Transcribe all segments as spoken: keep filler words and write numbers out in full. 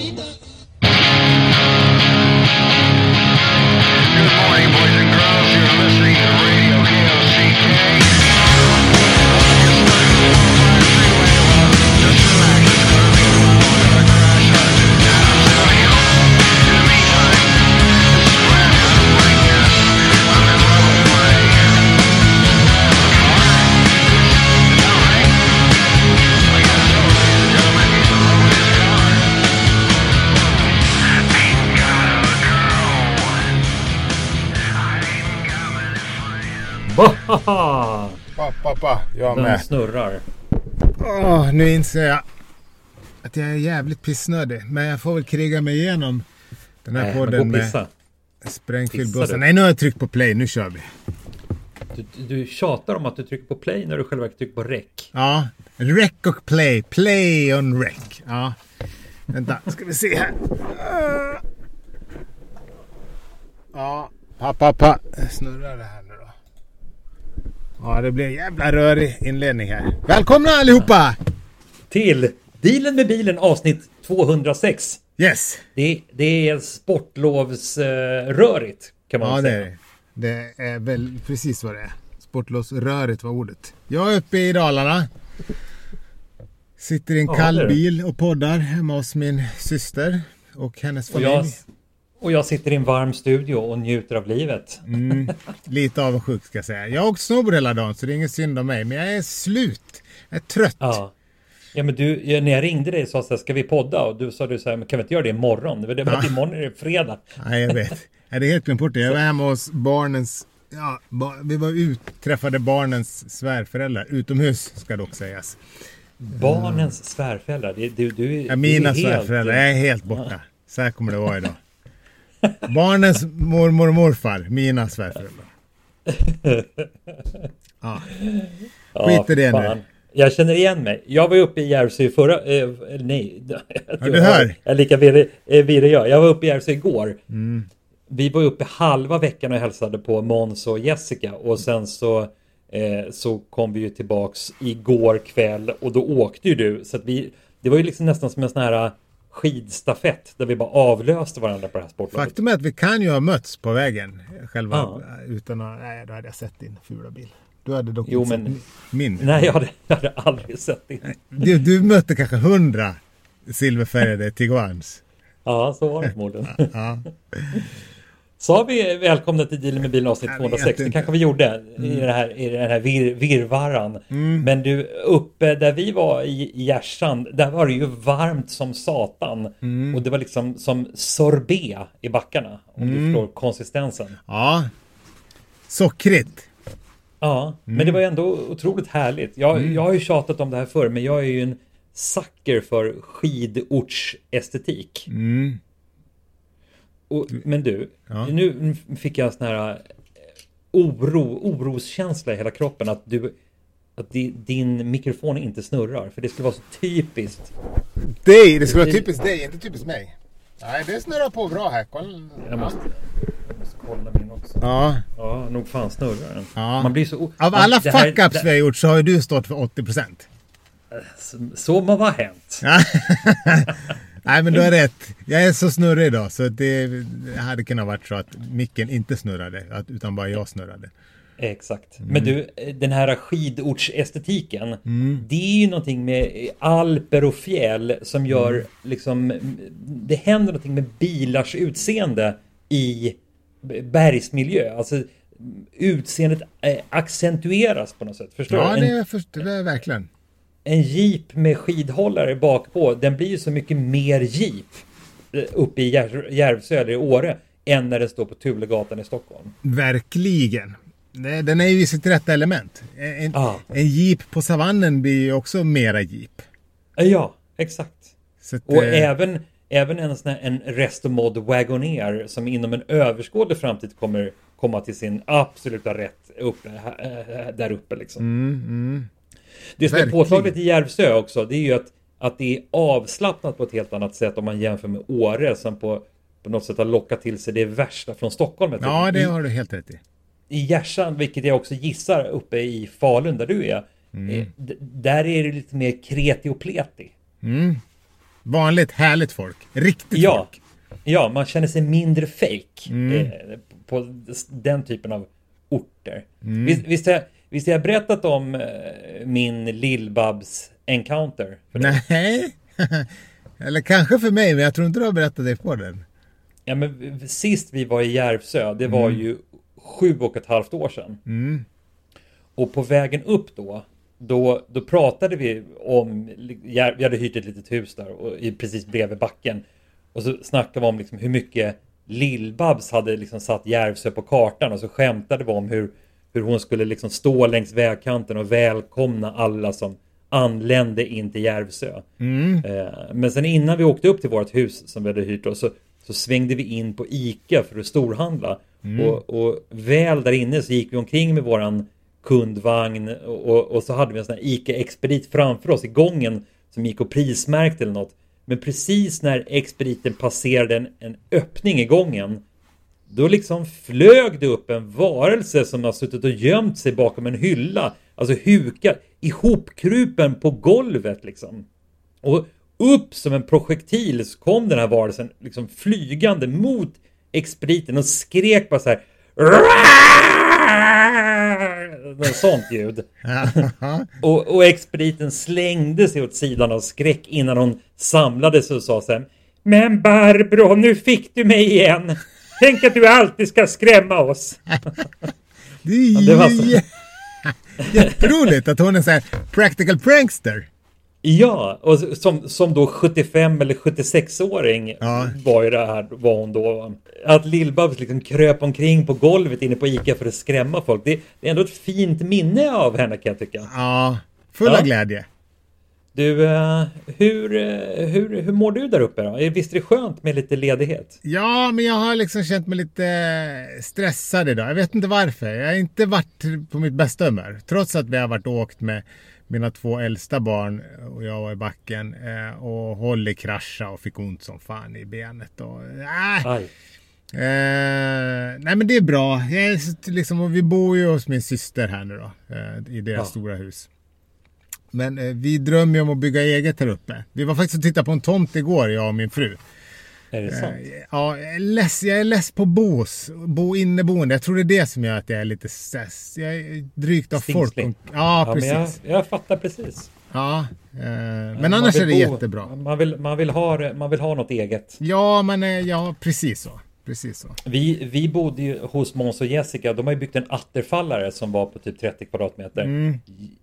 Pappa, pappa, jag med. Den snurrar. Åh, nu inser jag att jag är jävligt pissnödig. Men jag får väl kriga mig igenom den här Nej, podden med sprängfylld blåsa. Nej, nu har jag tryckt på play, nu kör vi. Du, du tjatar om att du trycker på play när du själv trycker på rec. Ja, rec och play. Play on rec. Ja, vänta, ska vi se här. Ja, pappa, pappa. Snurrar det här nu då. Ja, det blir en jävla rörig inledning här. Välkomna allihopa! Till Dealen med bilen avsnitt tvåhundrasex. Yes. Det, det är sportlovsrörigt uh, kan man ja, säga. Ja, det, det är väl precis vad det är. Sportlovsrörigt var ordet. Jag är uppe i Dalarna. Sitter i en ja, kall bil och poddar hemma hos min syster och hennes familj. Och jag, och jag sitter i en varm studio och njuter av livet. Mm, lite avundsjuk ska jag säga. Jag har åkt snowboard hela dagen så det är ingen synd om mig. Men jag är slut. Jag är trött. Ja. Ja, men du, när jag ringde dig så sa ska vi podda? Och du sa du så här, men kan vi inte göra det imorgon? Det var det, ja. Imorgon är det fredag. Ja, jag vet. Ja, det är helt klart. Jag var hemma hos barnens... Ja, ba, vi var ut, träffade barnens svärföräldrar. Utomhus ska dock sägas. Barnens mm. svärföräldrar? Du, du, du, ja, mina du är svärföräldrar. Helt... Jag är helt borta. Ja. Så här kommer det vara idag. Barnens mormor och morfar. Mina svärföräldrar. Ja. Skit i det nu. Jag känner igen mig. Jag var uppe i Järvsö förra... Eh, nej. Ja, du hör. Jag är lika virrig eh, jag. Jag var uppe i Järvsö igår. Mm. Vi var uppe halva veckan och hälsade på Måns och Jessica. Och sen så, eh, så kom vi ju tillbaks igår kväll. Och då åkte ju du. Så att vi, det var ju liksom nästan som en sån här skidstafett. Där vi bara avlöste varandra på det här sportloppet. Faktum är att vi kan ju ha mötts på vägen. Själva ja. Utan att... Nej, då hade jag sett din fula bil. Du hade dock jo, inte men, sett min. Nej, jag hade, jag hade aldrig sett din. Du, du mötte kanske hundra silverfärgade Tiguans. Ja, så var det förmodligen. Ja, ja. Så har vi välkomna till Dealen med bilen avsnitt tvåhundrasex. Det kanske vi gjorde mm. i, det här, i den här vir, virvarran. Mm. Men du, uppe där vi var i, i Järsan, där var det ju varmt som satan. Mm. Och det var liksom som sorbet i backarna. Om mm. du förstår konsistensen. Ja, sockrigt. Ja, mm. men det var ändå otroligt härligt. Jag, mm. jag har ju tjatat om det här förr, men jag är ju en sucker för skidortsestetik. Mm. Och, men du, ja. Nu fick jag en sån här oro, oroskänsla i hela kroppen att, du, att di, din mikrofon inte snurrar. För det skulle vara så typiskt. Dig, det skulle vara typiskt dig, inte typiskt mig. Nej, det snurrar på bra här. Kolla. Jag måste, jag måste kolla min också. Ja. Ja, nog fan snurrar den. Ja. Man blir så... Av alla fuck-ups vi har gjort så har ju du stått för åttio procent. Så, så må vara hänt. Nej, men du har rätt. Jag är så snurrig idag så det hade kunnat varit så att micken inte snurrade utan bara jag snurrade. Exakt. Mm. Men du, den här skidortsestetiken, mm. det är ju någonting med alper och fjäll som gör mm. liksom, det händer någonting med bilars utseende i bergsmiljö. Alltså utseendet accentueras på något sätt. Förstår ja, du? Ja, det, först, det är verkligen. En jeep med skidhållare bak på, den blir ju så mycket mer jeep uppe i Jär, Järvsö eller i Åre än när det står på Tulegatan i Stockholm. Verkligen. Den är ju i sitt rätta element. En, ah. en jeep på savannen blir ju också mera jeep. Ja, exakt. Så att, och eh... även, även en, sån här, en Restomod Wagoneer som inom en överskådlig framtid kommer komma till sin absoluta rätt uppe, där uppe liksom. Mm, mm. Det som Verkligen. är påtagligt i Järvsö också, det är ju att, att det är avslappnat på ett helt annat sätt om man jämför med Åre som på, på något sätt har lockat till sig det värsta från Stockholm. Ja, det har du helt rätt i. I Järsan, vilket jag också gissar uppe i Falun där du är, mm. d- där är det lite mer kreti och pleti. Mm. Vanligt, härligt folk. Riktigt ja. folk. Ja, man känner sig mindre fake Mm. eh, på den typen av orter. Mm. Visst, visst, har jag, visst har jag berättat om eh, min Lill-Babs encounter? För dig? Nej. Eller kanske för mig, men jag tror inte du har berättat det på den. Ja, men sist vi var i Järvsö, det var Mm. ju sju och ett halvt år sedan. Mm. Och på vägen upp då, då, då pratade vi om, vi hade hyrt ett litet hus där och precis bredvid backen. Och så snackade vi om liksom hur mycket Lill-Babs hade liksom satt Järvsö på kartan. Och så skämtade vi om hur, hur hon skulle liksom stå längs vägkanten och välkomna alla som anlände in till Järvsö. Mm. Eh, men sen innan vi åkte upp till vårt hus som vi hade hyrt då, så, så svängde vi in på Ica för att storhandla. Mm. Och, och väl där inne så gick vi omkring med våran kundvagn och, och, och så hade vi en sån här Ica-expedit framför oss i gången som gick och prismärkte eller något. Men precis när expediten passerade en, en öppning i gången, då liksom flög det upp en varelse som har suttit och gömt sig bakom en hylla. Alltså hukad, ihopkrupen på golvet liksom. Och upp som en projektil så kom den här varelsen liksom flygande mot expediten och skrek bara så här. Något sånt ljud. och, och expediten slängde sig åt sidan av skräck innan hon samlade sig och sa så här: men Barbro, nu fick du mig igen. Tänk att du alltid ska skrämma oss. Det är ja, det var så... jätteroligt att hon är så här practical prankster. Ja, och som, som då sjuttiofem eller sjuttiosex-åring ja. var ju det här, var hon då. Att Lill-Babs liksom kröp omkring på golvet inne på Ica för att skrämma folk. Det, det är ändå ett fint minne av henne, kan jag tycka. Ja, fulla ja. glädje. Du, hur, hur, hur mår du där uppe då? Visst är det skönt med lite ledighet? Ja, men jag har liksom känt mig lite stressad idag. Jag vet inte varför. Jag har inte varit på mitt bästa humör. Trots att vi har varit och åkt med mina två äldsta barn och jag var i backen eh, och Holly krascha och fick ont som fan i benet. Och, äh, Aj. Eh, nej men det är bra. Jag är, liksom, och vi bor ju hos min syster här nu då. Eh, I deras ja. stora hus. Men eh, vi drömmer ju om att bygga eget här uppe. Vi var faktiskt och tittade på en tomt igår, jag och min fru. Är det sant? Eh, ja, jag är, less, jag är less på bos. Bo inneboende. Jag tror det är det som gör att jag är lite stress. Jag är drygt av Stingslig. folk. Ja, ja, precis. Men jag, jag fattar precis. Ja, eh, men man annars är det bo, jättebra. Man vill, man, vill ha, man vill ha något eget. Ja, men eh, ja, precis så. Precis så. Vi, vi bodde ju hos Måns och Jessica. De har ju byggt en atterfallare som var på typ trettio kvadratmeter. Mm.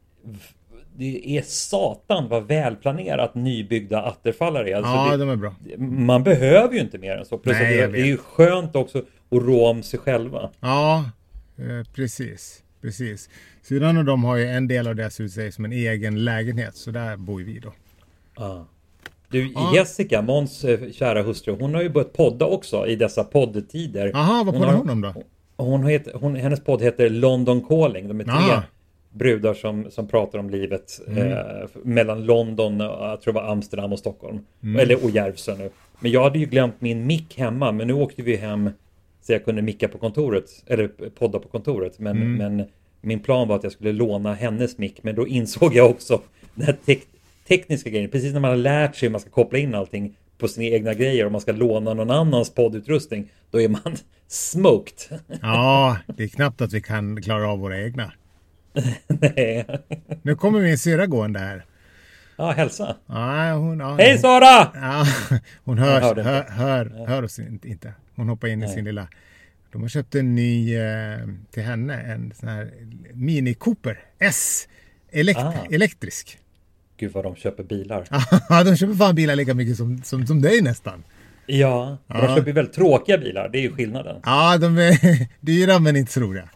Det är satan vad välplanerat nybyggda atterfallare. Alltså ja, det, de är bra. Man behöver ju inte mer än så. Plus Nej, det, det är ju skönt också att rå om sig själva. Ja, eh, precis. Precis. Syrran och de har ju en del av deras hus som en egen lägenhet. Så där bor vi då. Ah. Du, ah. Jessica, Måns kära hustru, hon har ju börjat podda också i dessa poddtider. Jaha, vad poddar hon om då? Hon heter, hon, hennes podd heter London Calling. De är tre Aha. brudar som, som pratar om livet mm. eh, mellan London, jag tror det var Amsterdam och Stockholm. Mm. Eller och Järvsö nu. Men jag hade ju glömt min mick hemma. Men nu åkte vi hem så jag kunde micka på kontoret. Eller podda på kontoret. Men, mm. men min plan var att jag skulle låna hennes mick. Men då insåg jag också den här tek- tekniska grejen. Precis när man har lärt sig hur man ska koppla in allting på sina egna grejer. Och man ska låna någon annans poddutrustning. Då är man smoked. Ja, det är knappt att vi kan klara av våra egna. Nej. Nu kommer min syra gående här. Ja, hälsa. Ja, hon, ja, hej Sara! Ja, hon hör, hör, hör, hör, ja. hör oss inte. Hon hoppar in Nej. i sin lilla... De har köpt en ny eh, till henne. En sån här Mini Cooper S. Elekt- ah. Elektrisk. Gud vad de köper bilar. Ja, de köper fan bilar lika mycket som, som, som dig nästan. Ja, ja. De köper väldigt tråkiga bilar. Det är ju skillnaden. Ja, de är dyra men inte så roliga.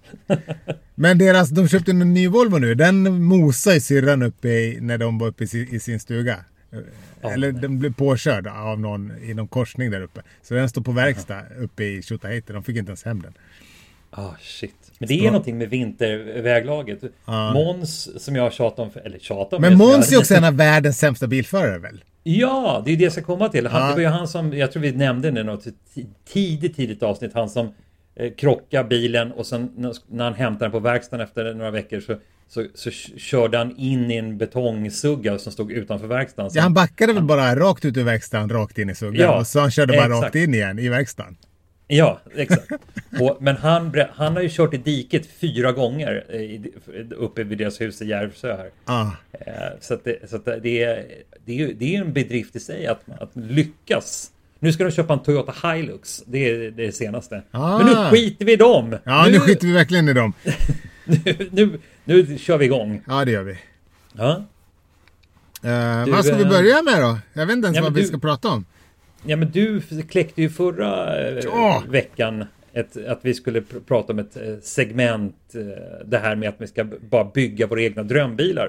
Men deras, de köpte en ny Volvo nu. Den mosade syrran uppe i, när de var uppe i sin, i sin stuga. Oh, Eller nej. Den blev påkörd av någon i någon korsning där uppe. Så den står på verkstad uh-huh. uppe i Tjotahejten. De fick inte ens hem den. Ah, oh, shit. Men det är så. Någonting med vinterväglaget. Uh. Måns som jag har tjatat om, eller tjatat om. Men Måns är också en av världens sämsta bilförare väl? Ja, det är det jag ska komma till. Han, uh. Det var ju han som, jag tror vi nämnde det i något tidigt, tidigt avsnitt. Han som eh, krockade bilen och sen när han hämtade den på verkstaden efter några veckor så, så, så körde han in i en betongsugga som stod utanför verkstaden. Ja, han backade väl bara rakt ut ur verkstaden, rakt in i suggan. Ja, och så han körde bara exakt. rakt in igen i verkstaden. Ja, exakt. Och, men han, han har ju kört i diket fyra gånger i, uppe vid deras hus i Järvsö här. Ah. Så, att det, så att det, är, det, är, det är en bedrift i sig att, att lyckas. Nu ska de köpa en Toyota Hilux. Det är det senaste. Ah. Men nu skiter vi i dem. Ja, nu, nu skiter vi verkligen i dem. nu, nu, nu kör vi igång. Ja, det gör vi. Ja. Uh, du, vad ska vi börja med då? Jag vet inte ens ja, vad vi du, ska prata om. Ja, men du kläckte ju förra ja. veckan ett, att vi skulle pr- prata om ett segment. Det här med att vi ska bara bygga våra egna drömbilar.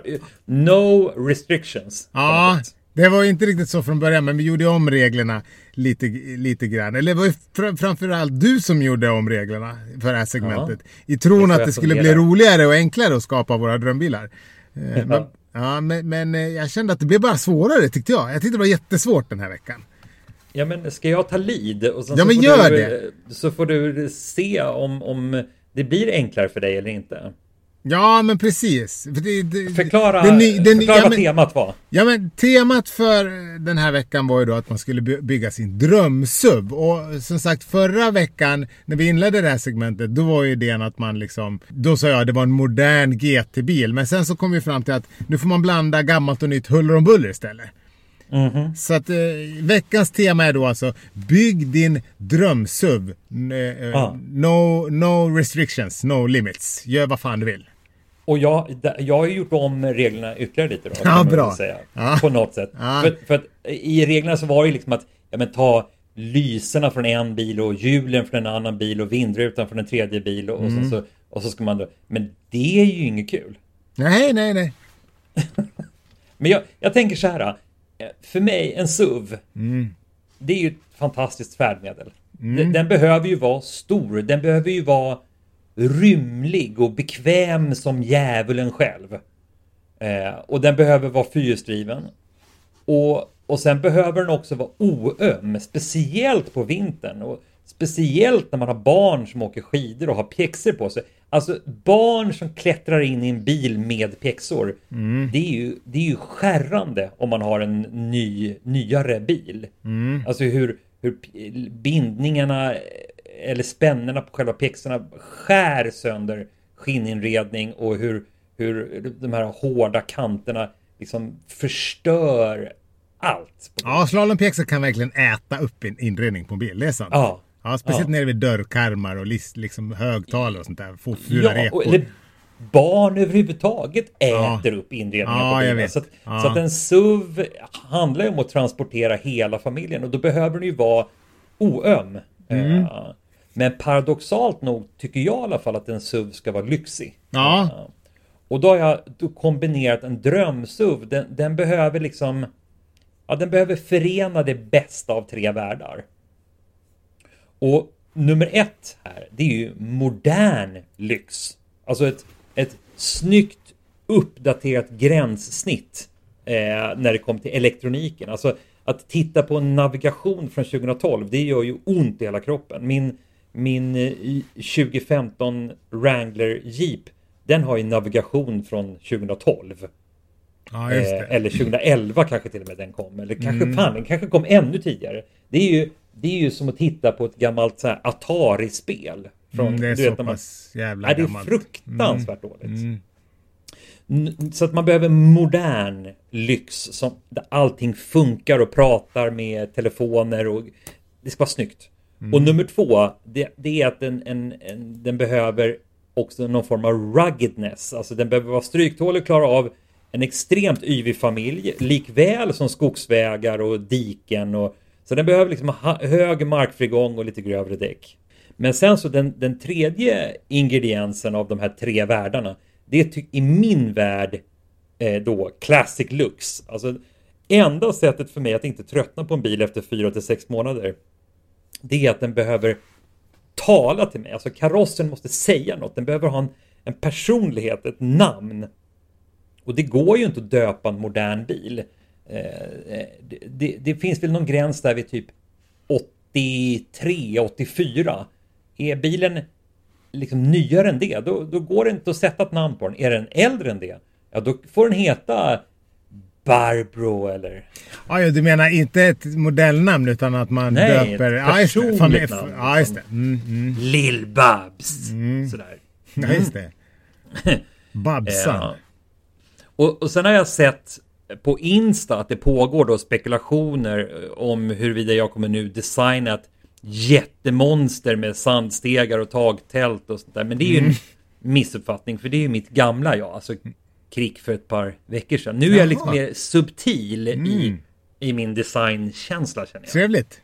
No restrictions. Ja, det var inte riktigt så från början, men vi gjorde om reglerna lite, lite grann. Eller det var ju fr- framförallt du som gjorde om reglerna för det här segmentet. Ja. I tron att det skulle bli roligare och enklare att skapa våra drömbilar. Ja. Men, ja, men, men jag kände att det blev bara svårare, tyckte jag. Jag tyckte det var jättesvårt den här veckan. Ja, men ska jag ta lead? Och sen ja, så men får gör du, det! Så får du se om, om det blir enklare för dig eller inte. Ja, men precis. För det, det, förklara det, det, det, förklara ja, vad men, temat var. Ja, men temat för den här veckan var ju då att man skulle bygga sin drömsub. Och som sagt, förra veckan när vi inledde det här segmentet, då var ju idén att man liksom, då sa jag att det var en modern G T-bil. Men sen så kom vi fram till att nu får man blanda gammalt och nytt huller om buller istället. Mm-hmm. Så att eh, veckans tema är då alltså bygg din drömsub. Eh, ah. no, no restrictions, no limits. Gör vad fan du vill. Och jag, jag har ju gjort om reglerna ytterligare lite då. Ja, bra. Säga, ja. På något sätt. Ja. För, för att i reglerna så var det liksom att ja, men, ta lyserna från en bil och hjulen från en annan bil och vindrutan från en tredje bil. Och, mm. och, så, och så ska man då... Men det är ju inget kul. Nej, nej, nej. Men jag, jag tänker så här... För mig, en S U V, mm. det är ju ett fantastiskt färdmedel. Mm. Den, den behöver ju vara stor, den behöver ju vara rymlig och bekväm som djävulen själv. Eh, och den behöver vara fyrhjulsdriven. Och, och sen behöver den också vara oöm, speciellt på vintern. Och speciellt när man har barn som åker skidor och har pjäxor på sig. Alltså barn som klättrar in i en bil med pjäxor. Mm. Det är ju, det är ju skärrande om man har en ny, nyare bil. Mm. Alltså hur, hur bindningarna eller spännerna på själva pjäxorna skär sönder skinninredning. Och hur, hur de här hårda kanterna liksom förstör allt. Ja, slalompjäxor kan verkligen äta upp en inredning på en bil, det är sant. Ja. Ja, speciellt ja. nere vid dörrkarmar och list, liksom högtalare och sånt där. Få fula ja, repor. Eller barn överhuvudtaget äter ja. upp inredningen ja, på bilen. Så, att, ja. så att en S U V handlar ju om att transportera hela familjen. Och då behöver den ju vara oöm. Mm. Uh, men paradoxalt nog tycker jag i alla fall att en S U V ska vara lyxig. Ja. Uh, och då har jag då kombinerat en dröm-S U V. Den, den behöver liksom... Ja, den behöver förena det bästa av tre världar. Och nummer ett här, det är ju modern lyx. Alltså ett, ett snyggt uppdaterat gränssnitt eh, när det kommer till elektroniken. Alltså att titta på en navigation från tjugohundratolv, det gör ju ont i hela kroppen. Min, min eh, tjugo femton Wrangler Jeep, den har ju navigation från tjugohundratolv. Ja, just det. Eh, eller tjugoelva kanske till och med den kom. Eller kanske mm. fan, den kanske kom ännu tidigare. Det är ju Det är ju som att titta på ett gammalt så här Atari-spel. Från, mm, det är du så vet, pass man, jävla nej, det är gammalt. fruktansvärt mm. dåligt. Mm. N- så att man behöver modern lyx. Som, där allting funkar och pratar med telefoner. Och det ska vara snyggt. Mm. Och nummer två, det, det är att den, en, en, den behöver också någon form av ruggedness. Alltså den behöver vara stryktålig och klara av en extremt yvig familj. Likväl som skogsvägar och diken och så den behöver liksom ha hög markfrigång och lite grövre däck. Men sen så den, den tredje ingrediensen av de här tre världarna, det är ty- i min värld eh, då classic looks. Alltså enda sättet för mig att inte tröttna på en bil efter fyra till sex månader, det är att den behöver tala till mig. Alltså karossen måste säga något. Den behöver ha en, en personlighet, ett namn. Och det går ju inte att döpa en modern bil. Det, det, det finns väl någon gräns där vid typ åttiotre åttiofyra. Är bilen liksom nyare än det, då, då går det inte att sätta ett namn på den. Är den äldre än det, ja då får den heta Barbro eller... Ja, ja, du menar inte ett modellnamn utan att man Nej, döper... ett personligt ja, just det. namn. Ja, just det. Mm, mm. Lill-Babs. Mm. Sådär. Mm. Ja, just det. Babsan. Ja. Och, och sen har jag sett på Insta att det pågår då spekulationer om huruvida jag kommer nu designa ett jättemonster med sandstegar och tagtält och sånt där. Men det är ju mm. en missuppfattning, för det är ju mitt gamla jag. Alltså Krick för ett par veckor sedan. Nu är jag lite mer subtil mm. i, i min designkänsla, känner jag. Trevligt.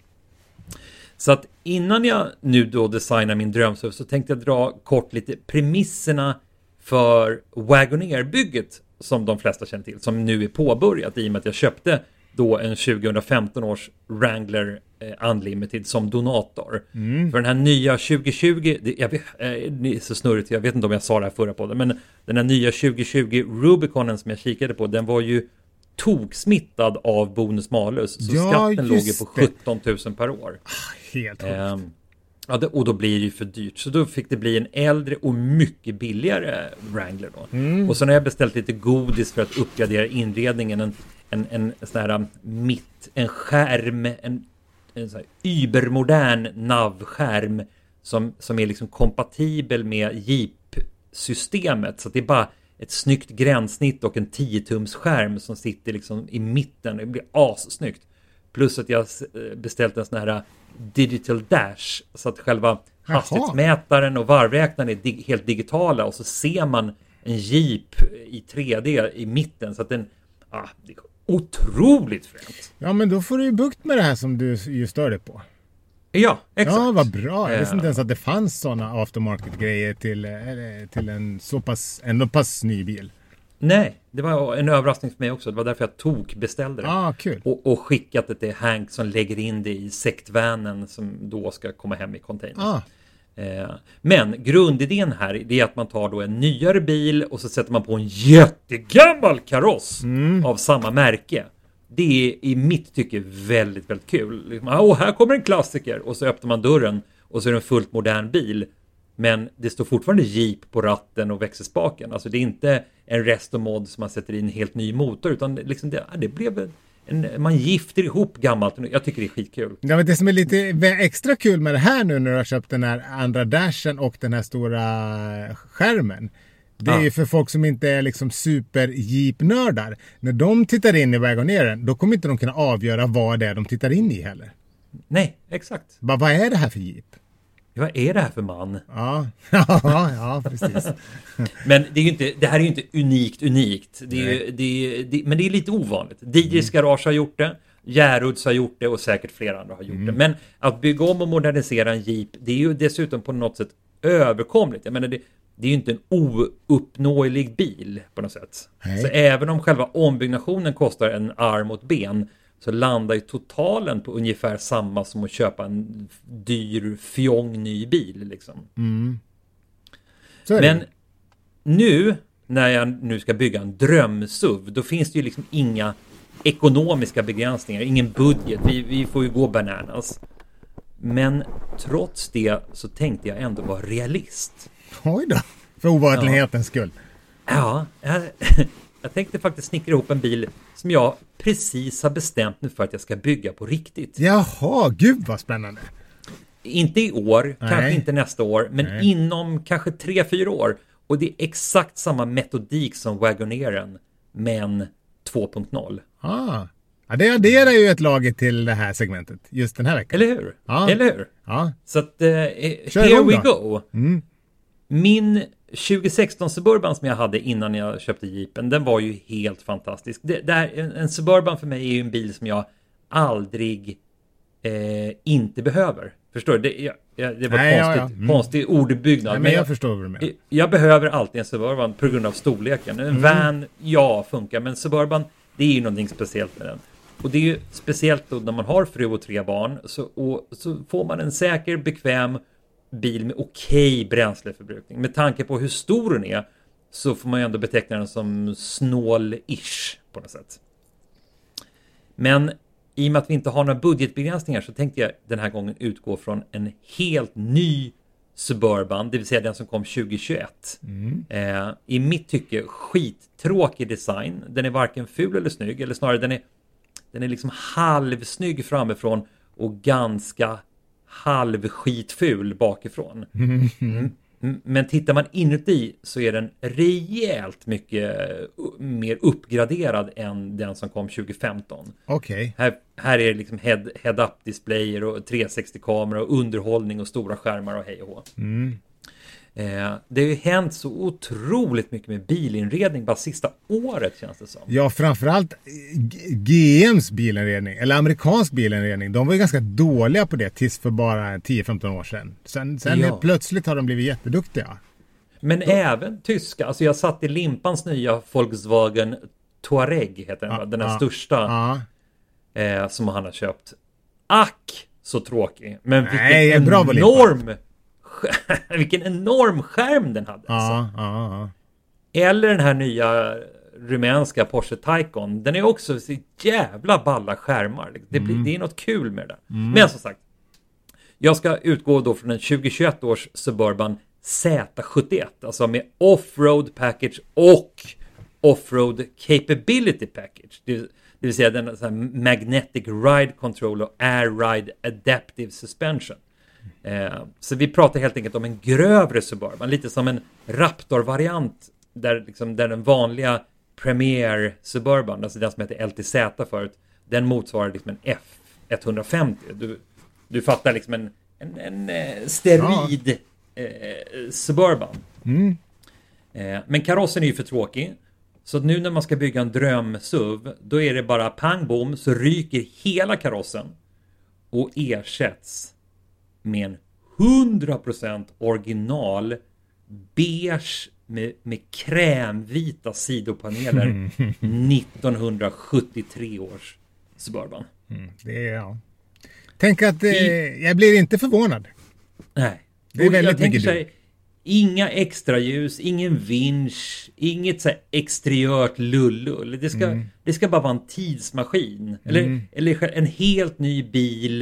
Så att innan jag nu då designar min dröm så, så tänkte jag dra kort lite premisserna för Wagoneer-bygget som de flesta känner till, som nu är påbörjat i och med att jag köpte då en tjugohundrafemton års Wrangler eh, Unlimited som donator. Mm. För den här nya tjugo tjugo, det, jag vet, eh, det är så snurrigt, jag vet inte om jag sa det här förra podden, men den här nya tjugo tjugo Rubiconen som jag kikade på, den var ju toksmittad av bonus malus. Så ja, skatten låg ju på sjutton tusen per år. Helt sjukt. Eh, ja, det, och då blir det ju för dyrt. Så då fick det bli en äldre och mycket billigare Wrangler då. Mm. Och så har jag beställt lite godis för att uppgradera inredningen. En, en, en sån här mitt, en skärm, en, en sån här übermodern navskärm som, som är liksom kompatibel med Jeep-systemet. Så det är bara ett snyggt gränssnitt och en tio tums skärm som sitter liksom i mitten. Det blir assnyggt. Plus att jag beställt en sån här digital dash, så att själva hastighetsmätaren och varvräknaren är dig- helt digitala, och så ser man en Jeep i tre D i mitten, så att den ah, det är otroligt fränt. Ja, men då får du ju bukt med det här som du ju stör dig på. Ja, exakt. Ja, vad bra. Jag visste inte ens att det fanns sådana aftermarket-grejer till, till en så pass, ändå pass ny bil. Nej, det var en överraskning för mig också. Det var därför jag tog beställde det. Ah, kul. Och, och skickat det till Hank som lägger in det i sektvanen som då ska komma hem i container. Ah. Eh, men grundidén här är att man tar då en nyare bil och så sätter man på en jättegammal kaross mm. av samma märke. Det är i mitt tycke väldigt, väldigt kul. Liksom, åh, här kommer en klassiker. Och så öppnar man dörren och så är det en fullt modern bil. Men det står fortfarande Jeep på ratten och växelspaken. Alltså det är inte en restomod som man sätter in en helt ny motor. Utan liksom det, det blev en, man gifter ihop gammalt. Jag tycker det är skitkul. Ja, men det som är lite extra kul med det här nu när du har köpt den här andra dashen och den här stora skärmen. Det är ja. ju för folk som inte är liksom super Jeep-nördar. När de tittar in i Wagoneeren, då kommer inte de kunna avgöra vad det är de tittar in i heller. Nej, exakt. Bara, vad är det här för Jeep? Vad är det här för man? Ja, ja, ja precis. Men det, är ju inte, det här är ju inte unikt unikt. Det är, ju, det är, det, men det är lite ovanligt. D J's Garage har gjort det. Järuds har gjort det och säkert flera andra har gjort mm. det. Men att bygga om och modernisera en Jeep, det är ju dessutom på något sätt överkomligt. Jag menar, det, det är ju inte en ouppnåelig bil på något sätt. Nej. Så även om själva ombyggnationen kostar en arm och ett ben, så landar ju totalen på ungefär samma som att köpa en dyr fjong ny bil liksom. Mm. Men nu när jag nu ska bygga en drömsuv, då finns det ju liksom inga ekonomiska begränsningar, ingen budget. Vi, vi får ju gå bananas. Men trots det så tänkte jag ändå vara realist. Oj då, för ovanlighetens ja. skull. Ja, jag, jag tänkte faktiskt snickra ihop en bil som jag precis har bestämt nu för att jag ska bygga på riktigt. Jaha, gud vad spännande. Inte i år, Nej. kanske inte nästa år, men Nej. inom kanske tre, fyra år. Och det är exakt samma metodik som Wagoneeren, men två punkt noll. Ah. Ja, det adderar ju ett lager till det här segmentet just den här veckan. Eller hur? Ja. Eller hur? Ja. Så att, eh, here we go. Mm. Min tjugo sexton Suburban som jag hade innan jag köpte Jeepen, den var ju helt fantastisk. Det, där, en, en Suburban för mig är ju en bil som jag aldrig eh, inte behöver. Förstår du? Det, jag, det var Nej, konstigt, ja, ja. Mm. konstig ordbyggnad. Nej, men jag, jag förstår vad du menar. Jag, jag behöver alltid en Suburban på grund av storleken. En mm. van, ja, funkar. Men Suburban, det är ju någonting speciellt med den. Och det är ju speciellt då när man har fru och tre barn. Så, och, så får man en säker, bekväm bil med okej bränsleförbrukning. Med tanke på hur stor den är så får man ju ändå beteckna den som snål-ish på något sätt. Men i och med att vi inte har några budgetbegränsningar så tänkte jag den här gången utgå från en helt ny Suburban, det vill säga den som kom tjugohundratjugoett. Mm. Eh, I mitt tycke skittråkig design. Den är varken ful eller snygg, eller snarare den är, den är liksom halvsnygg framifrån och ganska halvskitful bakifrån. Mm. Mm. Men tittar man inuti så är den rejält mycket mer uppgraderad än den som kom tjugofemton. Okej. Okay. Här, här är det liksom head, head-up displayer och trehundrasextio-kameror och underhållning och stora skärmar och hej och hå. Mm. Eh, det har ju hänt så otroligt mycket med bilinredning bara sista året, känns det som. Ja, framförallt G M:s bilinredning, eller amerikansk bilinredning, de var ju ganska dåliga på det tills för bara tio femton år sedan. Sen, sen ja. plötsligt har de blivit jätteduktiga. Men då... även tyska, alltså jag satt i Limpans nya Volkswagen Touareg, heter den, ah, den här ah, största ah. Eh, som han har köpt. Ack, så tråkig. Men vilken Nej, enorm... vilken enorm skärm den hade. Ja, alltså. ja, ja. Eller den här nya rumänska Porsche Taycan. Den är också så jävla balla skärmar. Det, blir, mm. det är något kul med det. Mm. Men som sagt, jag ska utgå då från en tjugohundratjugoett års Suburban Z sjuttioett. Alltså med offroad package och offroad capability package. Det, det vill säga den så här magnetic ride control och air ride adaptive suspension. Eh, så vi pratar helt enkelt om en grövre Suburban, lite som en Raptor-variant där, liksom, där den vanliga Premier Suburban, alltså den som heter L T Z förut, den motsvarar liksom en F etthundrafemtio. Du, du fattar liksom en, en, en eh, steroid ja. eh, Suburban. Mm. Eh, men karossen är ju för tråkig. Så nu när man ska bygga en dröm-SUV, då är det bara pang bom, så ryker hela karossen och ersätts med en hundra procent original beige med, med krämvita sidopaneler nittonhundrasjuttiotre års Suburban. Mm, det är ja. Tänk att eh, I, jag blir inte förvånad. Nej. Det är väldigt mycket sig, inga extra ljus, ingen vinsch, inget så här exteriört lullull. Det ska, mm. det ska bara vara en tidsmaskin. Eller, mm. eller en helt ny bil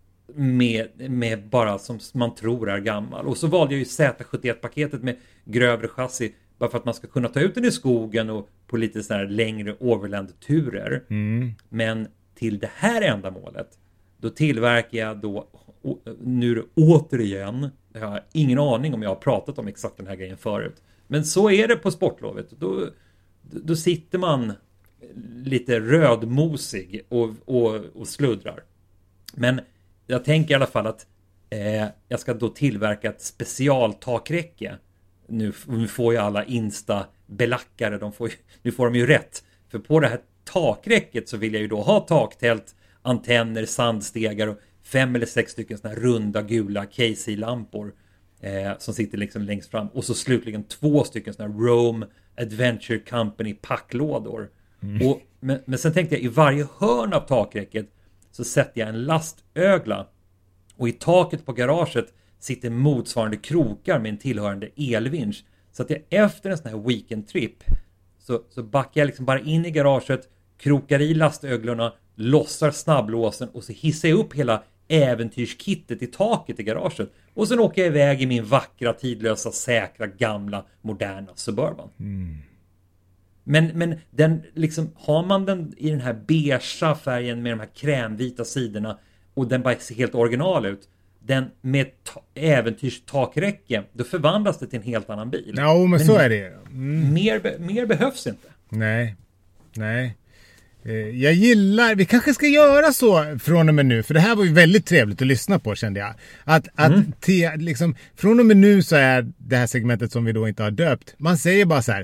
med, med bara som man tror är gammal. Och så valde jag ju Z sjuttioett-paketet med grövre chassi bara för att man ska kunna ta ut den i skogen och på lite så här längre overland-turer. Mm. Men till det här ändamålet, då tillverkar jag då, nu återigen, jag har ingen aning om jag har pratat om exakt den här grejen förut. Men så är det på sportlovet. Då, då sitter man lite rödmosig och, och, och sluddrar. Men jag tänker i alla fall att eh, jag ska då tillverka ett specialtakräcke. Nu, nu får ju alla Insta-belackare, de får ju, nu får de ju rätt. För på det här takräcket så vill jag ju då ha taktält, antenner, sandstegar och fem eller sex stycken såna här runda gula K C-lampor eh, som sitter liksom längst fram. Och så slutligen två stycken såna här Rome Adventure Company packlådor. Mm. Och, men, men sen tänkte jag, i varje hörn av takräcket så sätter jag en lastögla. Och i taket på garaget sitter motsvarande krokar med en tillhörande elvinsch. Så att jag efter en sån här weekend trip så, så backar jag liksom bara in i garaget, krokar i lastöglorna, lossar snabblåsen och så hissar jag upp hela äventyrskittet i taket i garaget. Och sen åker jag iväg i min vackra, tidlösa, säkra, gamla, moderna Suburban. Mm. Men, men den, liksom, har man den i den här beigea färgen med de här krämvita sidorna och den bara ser helt original ut, den med ta- äventyrstakräcke, då förvandlas det till en helt annan bil. Ja, men, men så är det. Mm. Mer, mer behövs inte. Nej, nej. Jag gillar, vi kanske ska göra så från och med nu, för det här var ju väldigt trevligt att lyssna på, kände jag. Att, mm. att te, liksom, från och med nu så är det här segmentet som vi då inte har döpt, man säger bara så här,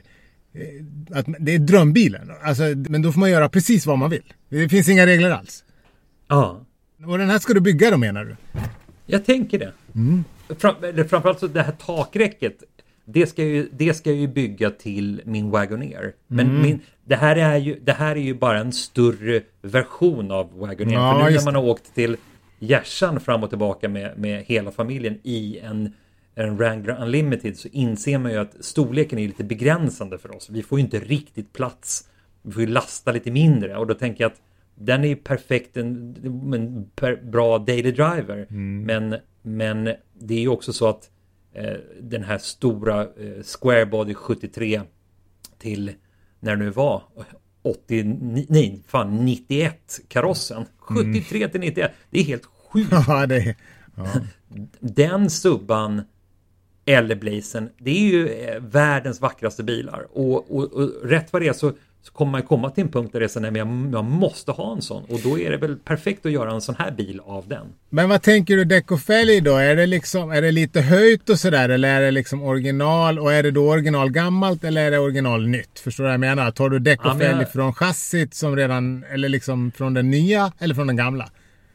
att det är drömbilen. Alltså, men då får man göra precis vad man vill. Det finns inga regler alls. Ja. Och den här ska du bygga då, menar du? Jag tänker det. Mm. Fram, framförallt så det här takräcket, det ska ju, det ska ju bygga till min Wagoneer. Men mm. min, det, här är ju, det här är ju bara en större version av Wagoneer. Ja, för nu när man har åkt till Gärsan fram och tillbaka med, med hela familjen i en, en Wrangler Unlimited, så inser man ju att storleken är lite begränsande för oss. Vi får ju inte riktigt plats. Vi får ju lasta lite mindre. Och då tänker jag att den är ju perfekt, en, en per, bra daily driver. Mm. Men, men det är ju också så att eh, den här stora eh, Square Body sjuttiotre till när det nu var åttio, nej, fan nittioett karossen. sjuttiotre mm. till nittioett. Det är helt sjukt. Ja, det är, ja. Den subban eller Blazen, det är ju eh, världens vackraste bilar. Och, och, och rätt vad det är så, så kommer man komma till en punkt där det är så att jag, jag måste ha en sån. Och då är det väl perfekt att göra en sån här bil av den. Men vad tänker du däck och fälg då? Är det, liksom, är det lite höjt och sådär? Eller är det liksom original? Och är det då original gammalt eller är det original nytt? Förstår du vad jag menar? Tar du däck och ja, fälg jag... från chassit som redan, eller liksom från den nya eller från den gamla?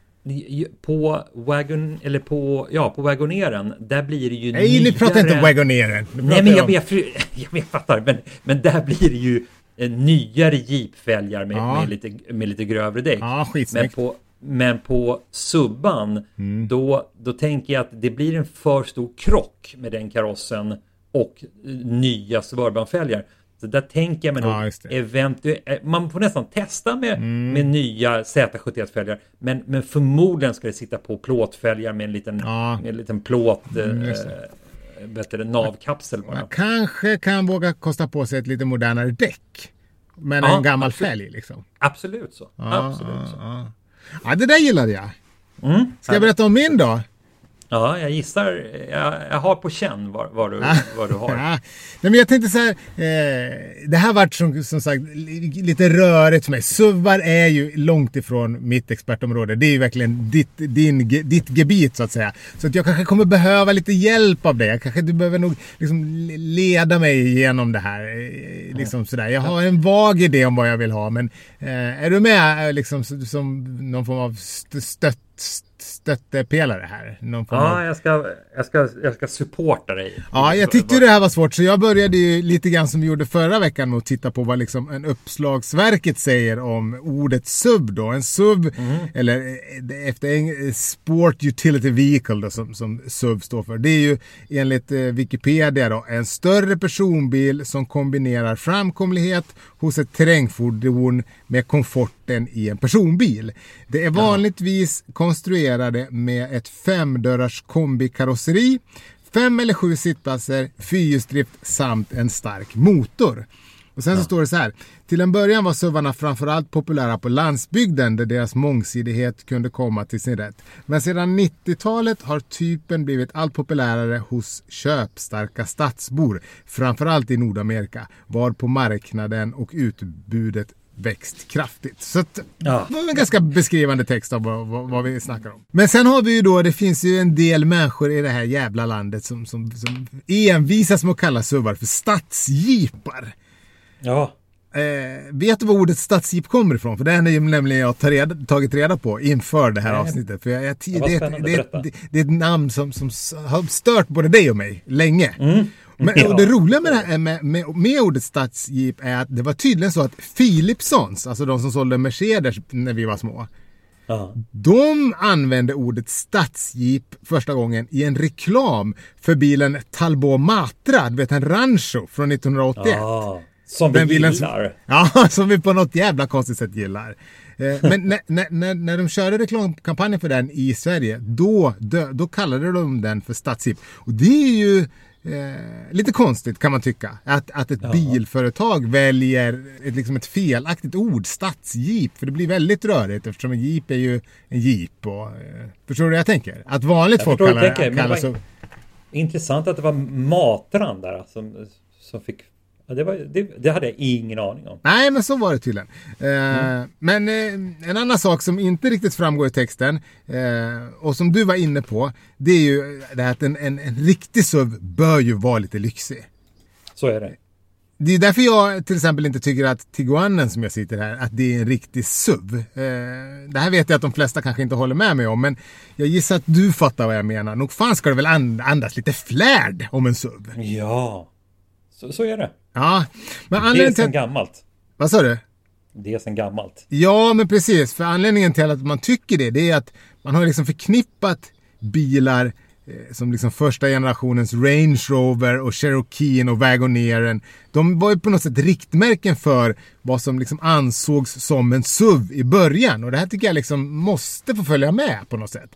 På wagon eller på ja på wagoneren där blir det ju nej nyare... ni pratar inte om wagoneren. Nej men jag, om... jag, jag, jag, jag fattar men men där blir det ju en nyare jeepfälgar med, ja. med lite med lite grövre däck. Ja, men på men på subban mm. då då tänker jag att det blir en för stor krock med den karossen och nya Suburban-fälgar. Så där tänker jag mig nog ja, eventuellt, man får nästan testa med, mm. med nya Z sjuttioett-fälgar. Men, men förmodligen ska det sitta på plåtfälgar med en liten, ja. med en liten plåt mm, äh, bättre navkapsel bara. Man kanske kan våga kosta på sig ett lite modernare däck. Men ja, en gammal absolut. Fälg liksom. Absolut så. Ja, absolut så. Ja. ja, det där gillade jag. Mm. Ska jag berätta om min då? Ja, jag gissar, jag, jag har på känn vad, vad, du, vad du har. Ja. Nej, men jag tänkte så här, eh, det här varit som, som sagt lite rörigt för mig. Suvar är ju långt ifrån mitt expertområde. Det är ju verkligen ditt, din, ditt gebit så att säga. Så att jag kanske kommer behöva lite hjälp av dig. Jag kanske du behöver nog liksom leda mig igenom det här. Eh, liksom sådär. Jag har en vag idé om vad jag vill ha, men eh, är du med liksom, som någon form av stött stöttepelare här. Någon form ja, av... jag ska, jag, ska, jag ska supporta dig. Ja, jag tyckte ju det här var svårt så jag började ju lite grann som vi gjorde förra veckan med att titta på vad liksom en uppslagsverket säger om ordet S U V då. En S U V, mm. eller efter en Sport Utility Vehicle då, som, som S U V står för. Det är ju enligt eh, Wikipedia då en större personbil som kombinerar framkomlighet hos ett terrängfordon med komforten i en personbil. Det är vanligtvis ja. konstruerade med ett femdörrars kombikarosseri, fem eller sju sittplatser, fyrhjulsdrift samt en stark motor. Och sen så ja. står det så här. Till en början var suvarna framförallt populära på landsbygden där deras mångsidighet kunde komma till sin rätt. Men sedan nittiotalet har typen blivit allt populärare hos köpstarka stadsbor, framförallt i Nordamerika, var på marknaden och utbudet växt kraftigt. Så att, ja. det var en ganska beskrivande text av vad, vad, vad vi snackar om. Men sen har vi ju då, det finns ju en del människor i det här jävla landet som, som, som envisas med att kalla suvar för stadsjeepar. Ja. Eh, vet du vad ordet stadsjeep kommer ifrån? För det är ju nämligen jag tar reda, tagit reda på inför det här Nej. avsnittet. För jag, jag, det, det, det, det, det är ett namn som, som har stört både dig och mig länge. Mm. Men, ja. och det roliga med, det här, med, med, med ordet stadsjeep är att det var tydligen så att Philipsons, alltså de som sålde Mercedes när vi var små, ja. de använde ordet stadsjeep första gången i en reklam för bilen Talbot Matra, du vet en Rancho från nittonhundraåttioett. Ja. Som vi bilen, gillar. Ja, som vi på något jävla konstigt sätt gillar. Men när, när, när de körde reklamkampanjen för den i Sverige, då, då, då kallade de den för stadsjeep. Och det är ju eh, lite konstigt kan man tycka. Att, att ett ja. bilföretag väljer ett, liksom ett felaktigt ord, stadsjeep. För det blir väldigt rörigt eftersom en jeep är ju en jeep. Och, eh, förstår du vad jag tänker? Att vanligt jag folk kallar, tänker, kallar så... Intressant att det var Matran där som, som fick... Ja, det, var, det, det hade jag ingen aning om. Nej, men så var det tydligen. Mm. Eh, men eh, en annan sak som inte riktigt framgår i texten eh, och som du var inne på, det är ju det här att en, en, en riktig S U V bör ju vara lite lyxig. Så är det. Det är därför jag till exempel inte tycker att Tiguanen som jag sitter här, att det är en riktig S U V. Eh, det här vet jag att de flesta kanske inte håller med mig om, men jag gissar att du fattar vad jag menar. Nog fan ska det väl andas lite flärd om en S U V? Ja, så, så är det. Ja, men det är sen gammalt. Vad sa du? Det är sen gammalt. Ja, men precis. För anledningen till att man tycker det, det är att man har liksom förknippat bilar eh, som liksom första generationens Range Rover och Cherokee och Wagoneren. De var ju på något sätt riktmärken för vad som liksom ansågs som en S U V i början. Och det här tycker jag liksom måste få följa med på något sätt.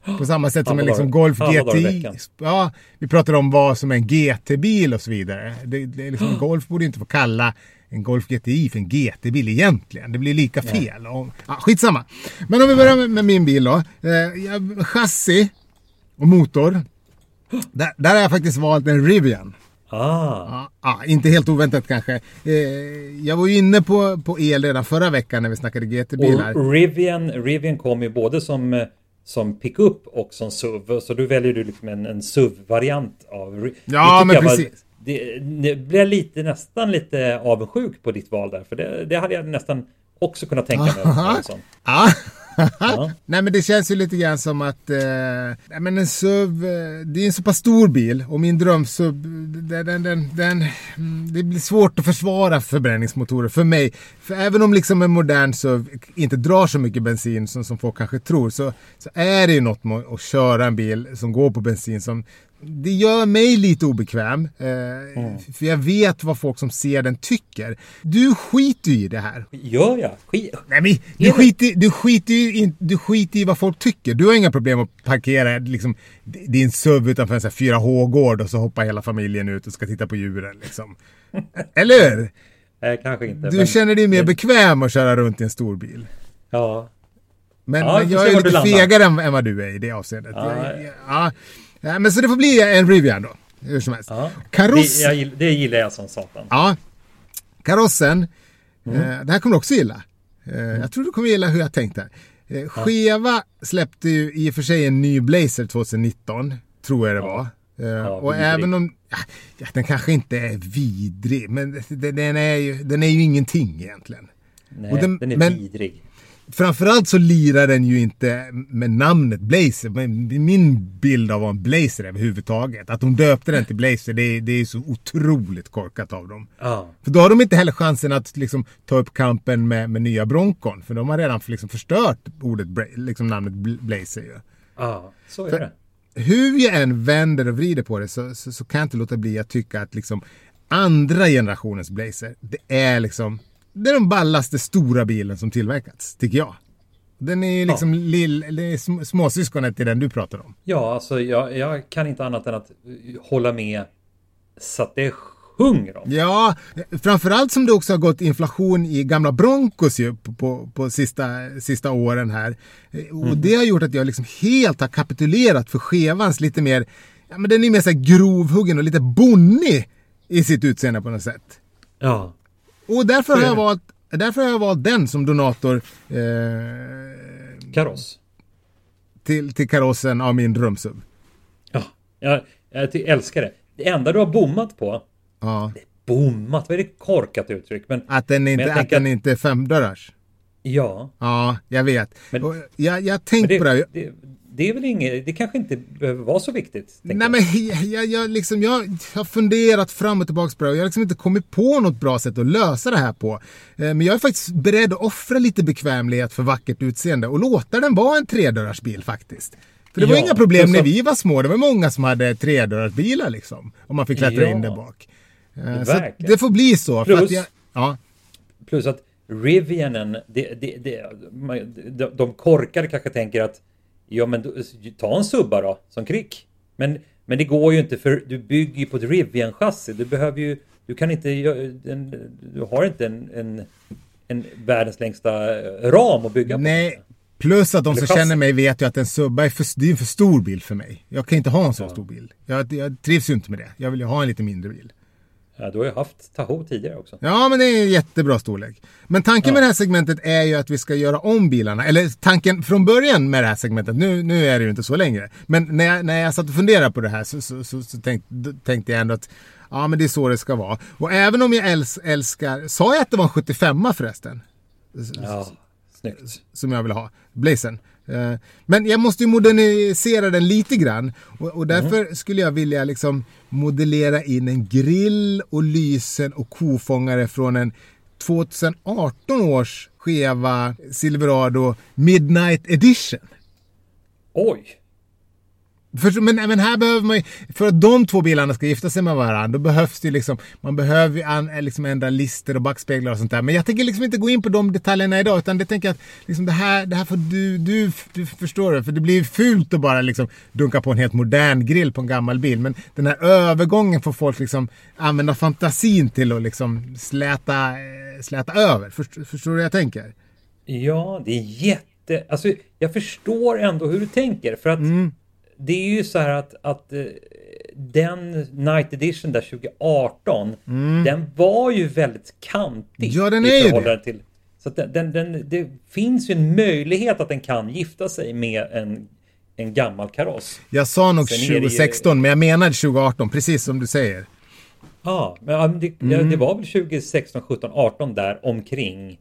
På samma sätt som en liksom dagar. Golf Alla G dagar i T I. veckan. Ja, vi pratar om vad som är en G T-bil och så vidare. Det, det är liksom, Golf borde inte få kalla en Golf G T I för en G T-bil egentligen. Det blir lika fel. Och, ja, skitsamma. Men om vi börjar med, med min bil då. Eh, jag, chassi och motor. Där, där har jag faktiskt valt en Rivian. Ah. Ja, ja, inte helt oväntat kanske. Eh, jag var ju inne på, på el redan förra veckan när vi snackade G T-bilar. Och Rivian, Rivian kom ju både som, som pick-up och som S U V. Så du väljer du liksom en, en S U V-variant av... Ja, men precis. Var, det, det blev lite, nästan lite avundsjuk på ditt val där. För det, det hade jag nästan också kunnat tänka mig. Ja. Ja. Nej, men det känns ju lite grann som att eh, nej, men en S U V, det är en så pass stor bil och min dröm S U V, den, den, den, den, det blir svårt att försvara förbränningsmotorer för mig. För även om liksom en modern S U V inte drar så mycket bensin som, som folk kanske tror, så, så är det ju något med att köra en bil som går på bensin som det gör mig lite obekväm. Eh, mm. För jag vet vad folk som ser den tycker. Du skiter ju i det här. Gör jag? Skit... Nej, men du, skiter, du, skiter ju in, du skiter i vad folk tycker. Du har inga problem att parkera liksom, din S U V utanför en sån här fyra H-gård och så hoppar hela familjen ut och ska titta på djuren. Liksom. Eller hur? Nej, kanske inte. Du men... känner dig mer bekväm att köra runt i en stor bil. Ja. Men, ja, men jag är lite fegare än, än vad du är i det avseendet. Ja. Jag, jag, ja. Ja, men så det får bli en Rivian då. Hur som helst. Ja. Kaross... det, jag, det gillar jag som satan. Ja. Karossen. Mm. Eh, det här kommer du också gilla. Eh, mm. Jag tror du kommer gilla hur jag tänkte. Eh, Cheva släppte ju i och för sig en ny Blazer tjugonitton. Tror jag det var. Ja. Eh, Ja, och vidrig. även om... Ja, den kanske inte är vidrig. Men den, den, är, ju, den är ju ingenting egentligen. Nej, och den, den är men, vidrig. Framförallt så lirar den ju inte med namnet Blazer. Men min bild av en Blazer överhuvudtaget. Att de döpte den till Blazer, det är, det är så otroligt korkat av dem. Ja. För då har de inte heller chansen att liksom, ta upp kampen med, med nya Broncon. För de har redan liksom, förstört ordet, liksom namnet Blazer ju. Ja, så är för, det. Hur jag än vänder och vrider på det så, så, så kan jag inte låta bli att tycka att liksom, andra generationens Blazer, det är liksom... Det är den ballaste stora bilen som tillverkats, tycker jag. Den är liksom ja. lill, det är småsyskonet till den du pratar om. Ja, alltså jag, jag kan inte annat än att hålla med så att det sjunger om. Ja, framförallt som det också har gått inflation i gamla Broncos ju på, på, på sista, sista åren här. Och mm. det har gjort att jag liksom helt har kapitulerat för Chevans lite mer, ja men den är mer så här grovhuggen och lite bonnig i sitt utseende på något sätt. Ja. Och därför har, jag valt, därför har jag valt den som donator eh, kaross till, till karossen av min drömsub. Ja, jag, jag älskar det. Det enda du har bommat på, ja. det är bommat, vad är det korkat uttryck? Men, att den inte, men att den att, inte är femdörrars. Ja. Ja, jag vet. Men, och jag jag tänkte det, på det. det. Det är väl inget, det kanske inte behöver vara så viktigt. Nej, jag. men jag, jag, liksom, jag har funderat fram och tillbaka på det och jag har liksom inte kommit på något bra sätt att lösa det här på. Men jag är faktiskt beredd att offra lite bekvämlighet för vackert utseende och låta den vara en tredörrarsbil faktiskt. För det var ja, inga problem när vi var små. Det var många som hade tredörrarsbilar liksom. Om man fick klättra ja. in där bak. Så det får bli så. Plus, för att jag, ja. plus att Rivianen, det, det, det, de, de korkade kanske tänker att ja men ta en subba då, som krick. Men, men det går ju inte för du bygger ju på ett Rivian-chassi. Du behöver ju, du kan inte, en, du har inte en, en, en världens längsta ram att bygga på. Nej, plus att de som känner mig vet ju att en subba är för, det är en för stor bil för mig. Jag kan inte ha en så ja. stor bil. Jag, jag trivs ju inte med det. Jag vill ju ha en lite mindre bil. Ja, du har ju haft Tahoe tidigare också. Ja, men det är en jättebra storlek. Men tanken ja. med det här segmentet är ju att vi ska göra om bilarna. Eller tanken från början med det här segmentet, nu, nu är det ju inte så längre. Men när jag, när jag satt och funderade på det här så, så, så, så tänkte, tänkte jag ändå att ja, men det är så det ska vara. Och även om jag äls, älskar, sa jag att det var en sjuttiofem förresten? Ja, snyggt. Som jag vill ha, Blazern. Men jag måste ju modernisera den lite grann och, och därför mm. skulle jag vilja liksom modellera in en grill och lysen och kofångare från en tjugoarton års Cheva Silverado Midnight Edition. Oj! För, men, men här behöver man ju, för att de två bilarna ska gifta sig med varandra, då behövs det ju liksom, man behöver ju an, liksom ändra lister och backspeglar och sånt där. Men jag tänker liksom inte gå in på de detaljerna idag, utan det tänker att liksom det här, det här får du, du, du förstår det, för det blir ju fult att bara liksom dunka på en helt modern grill på en gammal bil. Men den här övergången får folk liksom använda fantasin till att liksom släta, släta över. Förstår, förstår du vad jag tänker? Ja, det är jätte, alltså jag förstår ändå hur du tänker, för att mm. det är ju så här att, att den Night Edition där tjugo arton, mm. den var ju väldigt kantig. Ja, den är ju det. Till, så att den, den, den, det finns ju en möjlighet att den kan gifta sig med en, en gammal kaross. Jag sa nog tjugo sexton, ju, men jag menade tjugo arton, precis som du säger. Ja, men det, mm. det var väl tjugo sexton, sjutton, arton där omkring.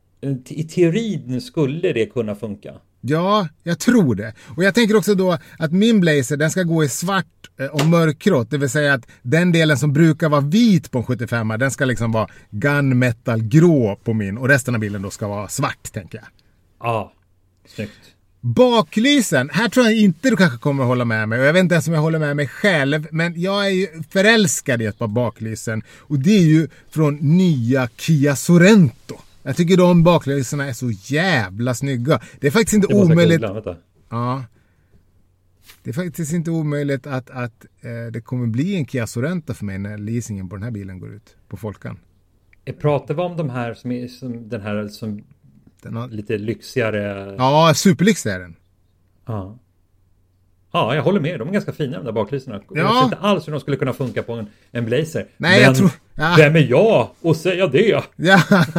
I teorin skulle det kunna funka. Ja, jag tror det. Och jag tänker också då att min Blazer, den ska gå i svart och mörkgrått. Det vill säga att den delen som brukar vara vit på en sjuttiofem, den ska liksom vara gunmetal grå på min. Och resten av bilen då ska vara svart, tänker jag. Ja, snyggt. Baklysen, här tror jag inte du kanske kommer att hålla med mig. Och jag vet inte ens om jag håller med mig själv. Men jag är ju förälskad i ett par baklysen. Och det är ju från nya Kia Sorento. Jag tycker de baklyserna är så jävla snygga. Det är faktiskt inte omöjligt. Googla, ja. Det är faktiskt inte omöjligt att, att eh, det kommer bli en Kia Sorento för mig när leasingen på den här bilen går ut på Folkan. Jag pratar vi om de här som är som den här som den har... lite lyxigare. Ja, superlyxig är den. Ja. Ja, jag håller med. De är ganska fina, de där baklyserna. Ja. Jag ser inte alls hur de skulle kunna funka på en, en Blazer. Nej, men jag tror... Ja. Vem är jag att säga det? Ja,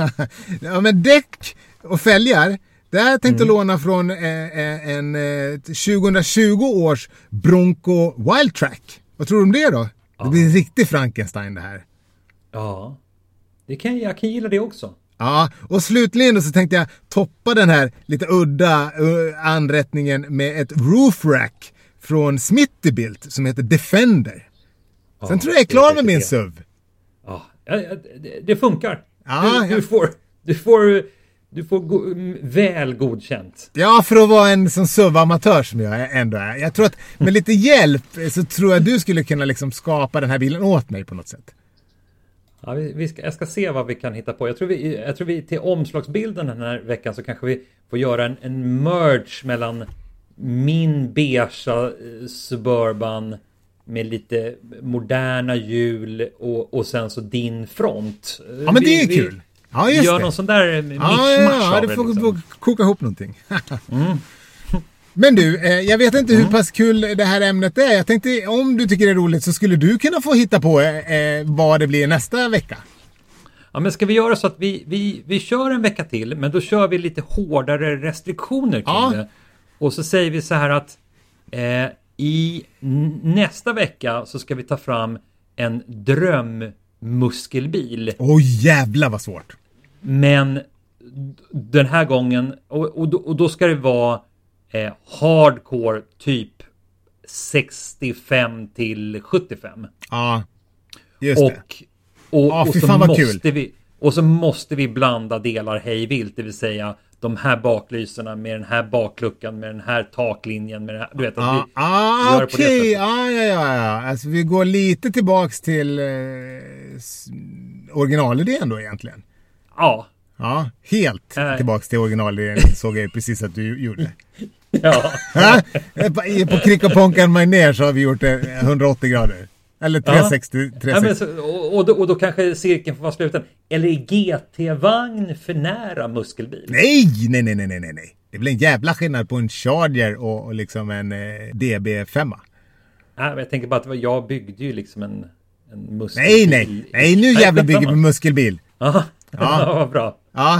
ja men däck och fälgar, det här tänkte mm. låna från eh, en eh, tjugohundratjugo års Bronco Wildtrak. Vad tror du om det då? Ja. Det blir en riktig Frankenstein det här. Ja, det kan, jag kan gilla det också. Ja, och slutligen då så tänkte jag toppa den här lite udda uh, anrättningen med ett roof rack från Smittybilt som heter Defender. Sen ja, tror jag jag är klar med min S U V. Ja, det, det funkar. Ja, du, du får du får du får go, väl godkänt. Ja, för att vara en sån S U V-amatör som jag ändå är. Jag tror att med lite hjälp så tror jag du skulle kunna liksom skapa den här bilen åt mig på något sätt. Ja, vi, vi ska, jag ska se vad vi kan hitta på. Jag tror vi, jag tror vi till omslagsbilden den här veckan så kanske vi får göra en, en merge mellan min beigea Suburban med lite moderna hjul och, och sen så din front. Ja, men det är vi, kul. Ja, just gör det. någon sån där mischmasch ja, ja, av det. Det får liksom. Koka ihop någonting. mm. Men du, eh, jag vet inte mm. hur pass kul det här ämnet är. Jag tänkte, om du tycker det är roligt så skulle du kunna få hitta på eh, vad det blir nästa vecka. Ja, men ska vi göra så att vi, vi, vi kör en vecka till, men då kör vi lite hårdare restriktioner kring ja. det. Och så säger vi så här att eh, i n- nästa vecka så ska vi ta fram en drömmuskelbil. Åh, jävla vad svårt. Men den här gången, och, och, då, och då ska det vara eh, hardcore typ sextiofem till sjuttiofem. Ja, just och, det. Och, ja, och, fy så fan vad måste kul. Vi, och så måste vi blanda delar hej vilt, det vill säga de här baklyserna med den här bakluckan, med den här taklinjen, med den här, du vet att ah, vi ah, gör på okay. det sättet. Ah, ja, ja, ja. Alltså vi går lite tillbaks till eh, originalidén då egentligen. Ja. Ja, helt äh. tillbaks till originalidén såg jag precis att du gjorde. Ja. På Krick och Ponkan Mainer så har vi gjort det hundraåttio grader. Eller trehundrasextio. Ja. Ja, men så, och, och, då, och då kanske cirkeln får vara sluten. Eller är G T-vagn för nära muskelbil? Nej, nej, nej, nej, nej, nej. Det blir en jävla skillnad på en Charger och, och liksom en eh, D B fem. Nej, men jag tänker bara att jag byggde ju liksom en, en muskelbil. Nej, nej. Nej, nu jävla bygger vi muskelbil. Aha. Ja, vad bra. Ja.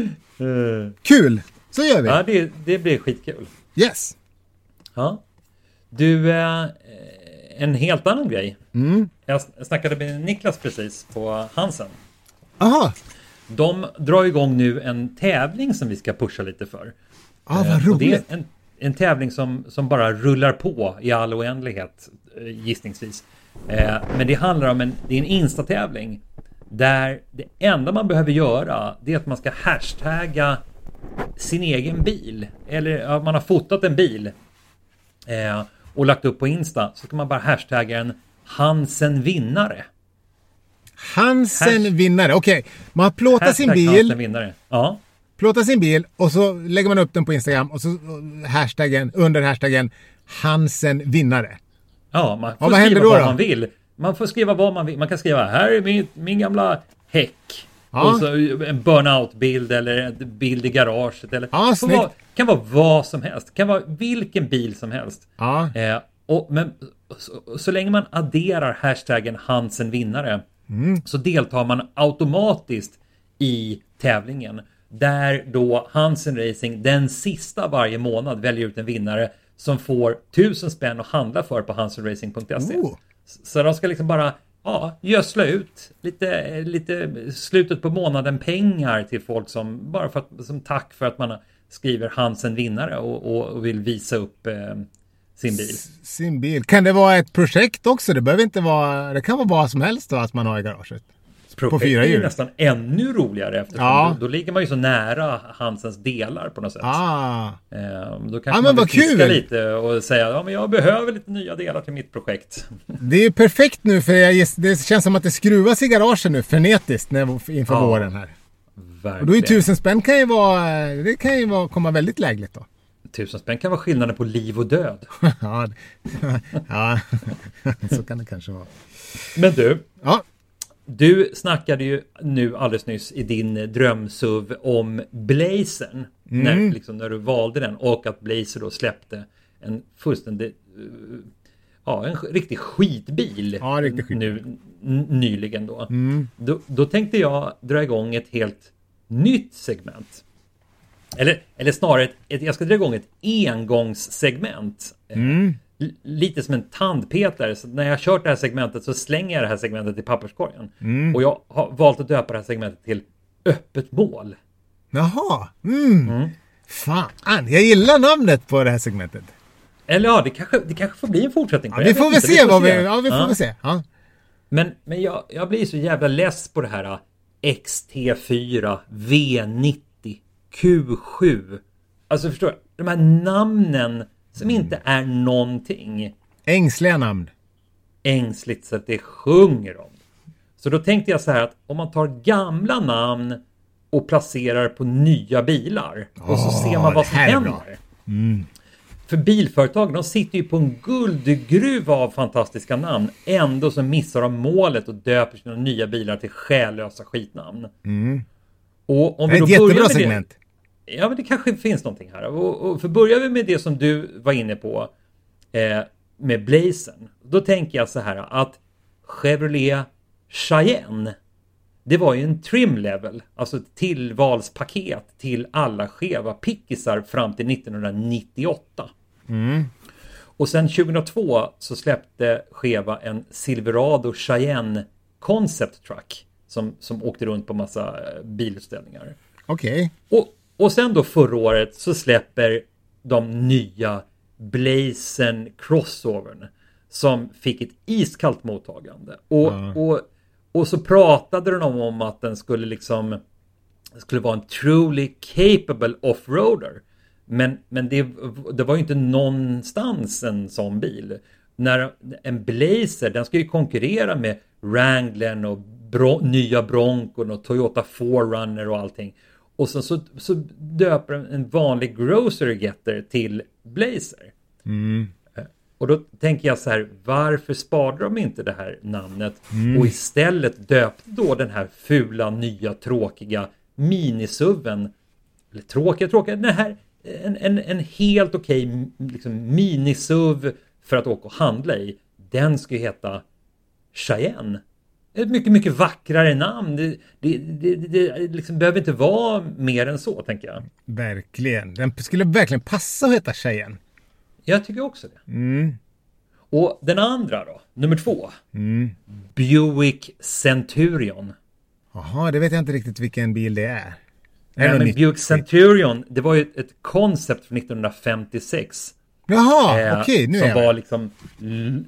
Kul. Så gör vi. Ja, det, det blir skitkul. Yes. Ja. Du, eh, en helt annan grej. Mm. Jag snackade med Niklas precis på Hansen. Aha. De drar igång nu en tävling som vi ska pusha lite för. Ah, vad roligt. Det är en, en tävling som, som bara rullar på i all oändlighet, gissningsvis. Eh, men det handlar om en, det är en Insta-tävling där det enda man behöver göra det är att man ska hashtagga sin egen bil. Eller ja, man har fotat en bil. Eh, och lagt upp på Insta, så kan man bara hashtagga en Hansen vinnare. Hansen Hasht- vinnare, okej. Okay. Man plåtar sin bil. Hansen vinnare. Ja. Plåtar sin bil och så lägger man upp den på Instagram och så hashtaggen, under hashtaggen Hansen vinnare. Ja, man får ja, vad skriva då vad då? man vill. Man får skriva vad man vill. Man kan skriva, här är min, min gamla häck. Ja. Och så en burnout-bild eller en bild i garaget. Eller, ja, det vara, kan vara vad som helst. Det kan vara vilken bil som helst. Ja. Eh, och, men så, så länge man adderar hashtaggen Hansen vinnare mm. så deltar man automatiskt i tävlingen. Där då Hansen Racing den sista varje månad väljer ut en vinnare som får tusen spänn att handla för på hansen racing punkt se. Oh. Så de ska liksom bara ja, gödsla ut lite, lite slutet på månaden pengar till folk som bara för att, som tack för att man skriver Hansen vinnare och, och, och vill visa upp eh, sin bil. S- sin bil. Kan det vara ett projekt också? Det behöver inte vara, det kan vara vad som helst då, att man har i garaget. Projekt är ju nästan ännu roligare eftersom ja. då, då ligger man ju så nära Hansens delar på något sätt. Ah. Eh, då kanske ja, man vill fiska lite och säga ja, men jag behöver lite nya delar till mitt projekt. Det är perfekt nu för jag, det känns som att det skruvas i garagen nu frenetiskt när, inför ja. våren här. Verkligen. Och då är tusen spänn kan ju vara, det kan ju vara, komma väldigt lägligt då. Tusen spänn kan vara skillnaden på liv och död. ja, ja. Så kan det kanske vara. Men du. Ja. Du snackade ju nu alldeles nyss i din drömsuv om Blazern. Mm. När, liksom, när du valde den. Och att Blazer då släppte en fullständig ja, en riktig skitbil. Ja, riktigt skit. Nu n- nyligen då. Mm. då. Då tänkte jag dra igång ett helt nytt segment. Eller, eller snarare, ett, ett, jag ska dra igång ett engångssegment. Mm. Lite som en tandpetare. Så när jag har kört det här segmentet så slänger jag det här segmentet i papperskorgen. Mm. Och jag har valt att döpa det här segmentet till öppet mål. Jaha. Mm. Mm. Fan, jag gillar namnet på det här segmentet. Eller ja, det kanske, det kanske får bli en fortsättning på ja, det. Vi får väl se vad vi... Ja, vi får ja. väl se. Ja. Men, men jag, jag blir så jävla less på det här X T fyra, V nittio, Q sju. Alltså förstår du? De här namnen som inte är någonting. Ängsliga namn. Ängsligt så att det sjunger om. Så då tänkte jag så här att om man tar gamla namn och placerar på nya bilar. Oh, och så ser man vad som händer. Mm. För bilföretag, de sitter ju på en guldgruva av fantastiska namn. Ändå så missar de målet och döper sina nya bilar till själlösa skitnamn. Mm. Och om det är vi ett då jättebra med segment. Det, ja, men det kanske finns någonting här. Och, och för börjar vi med det som du var inne på eh, med Blazern. Då tänker jag så här att Chevrolet Cheyenne, det var ju en trim level, alltså ett tillvalspaket till alla skeva pickisar fram till nittonhundranittioåtta. Mm. Och sen tjugohundratvå så släppte Cheva en Silverado Cheyenne Concept Truck som, som åkte runt på massa bilutställningar. Okej. Okay. Och, och sen då förra året så släpper de nya Blazern Crossovern som fick ett iskallt mottagande. Och, ja. och, och så pratade de om att den skulle liksom skulle vara en truly capable offroader. Men, men det, det var ju inte någonstans en sån bil. När en Blazer, den ska ju konkurrera med Wranglern och bro, nya Broncon och Toyota four runner och allting. Och så, så, så döper en vanlig grocery getter till Blazer. Mm. Och då tänker jag så här, varför sparade de inte det här namnet mm. och istället döpte då den här fula, nya, tråkiga minisuven, eller tråkiga, tråkiga, den här, en, en, en helt okej liksom, minisuv för att åka och handla i, den ska ju heta Cheyenne. Ett mycket, mycket vackrare namn. Det, det, det, det liksom behöver inte vara mer än så, tänker jag. Verkligen. Den skulle verkligen passa att heta Cheyenne. Jag tycker också det. Mm. Och den andra då, nummer två. Mm. Buick Centurion. Jaha, det vet jag inte riktigt vilken bil det är. Är Nej, det men nytt? Buick Centurion, det var ju ett, ett koncept från nittonhundrafemtiosex. Jaha, eh, okej, nu som är jag var liksom l-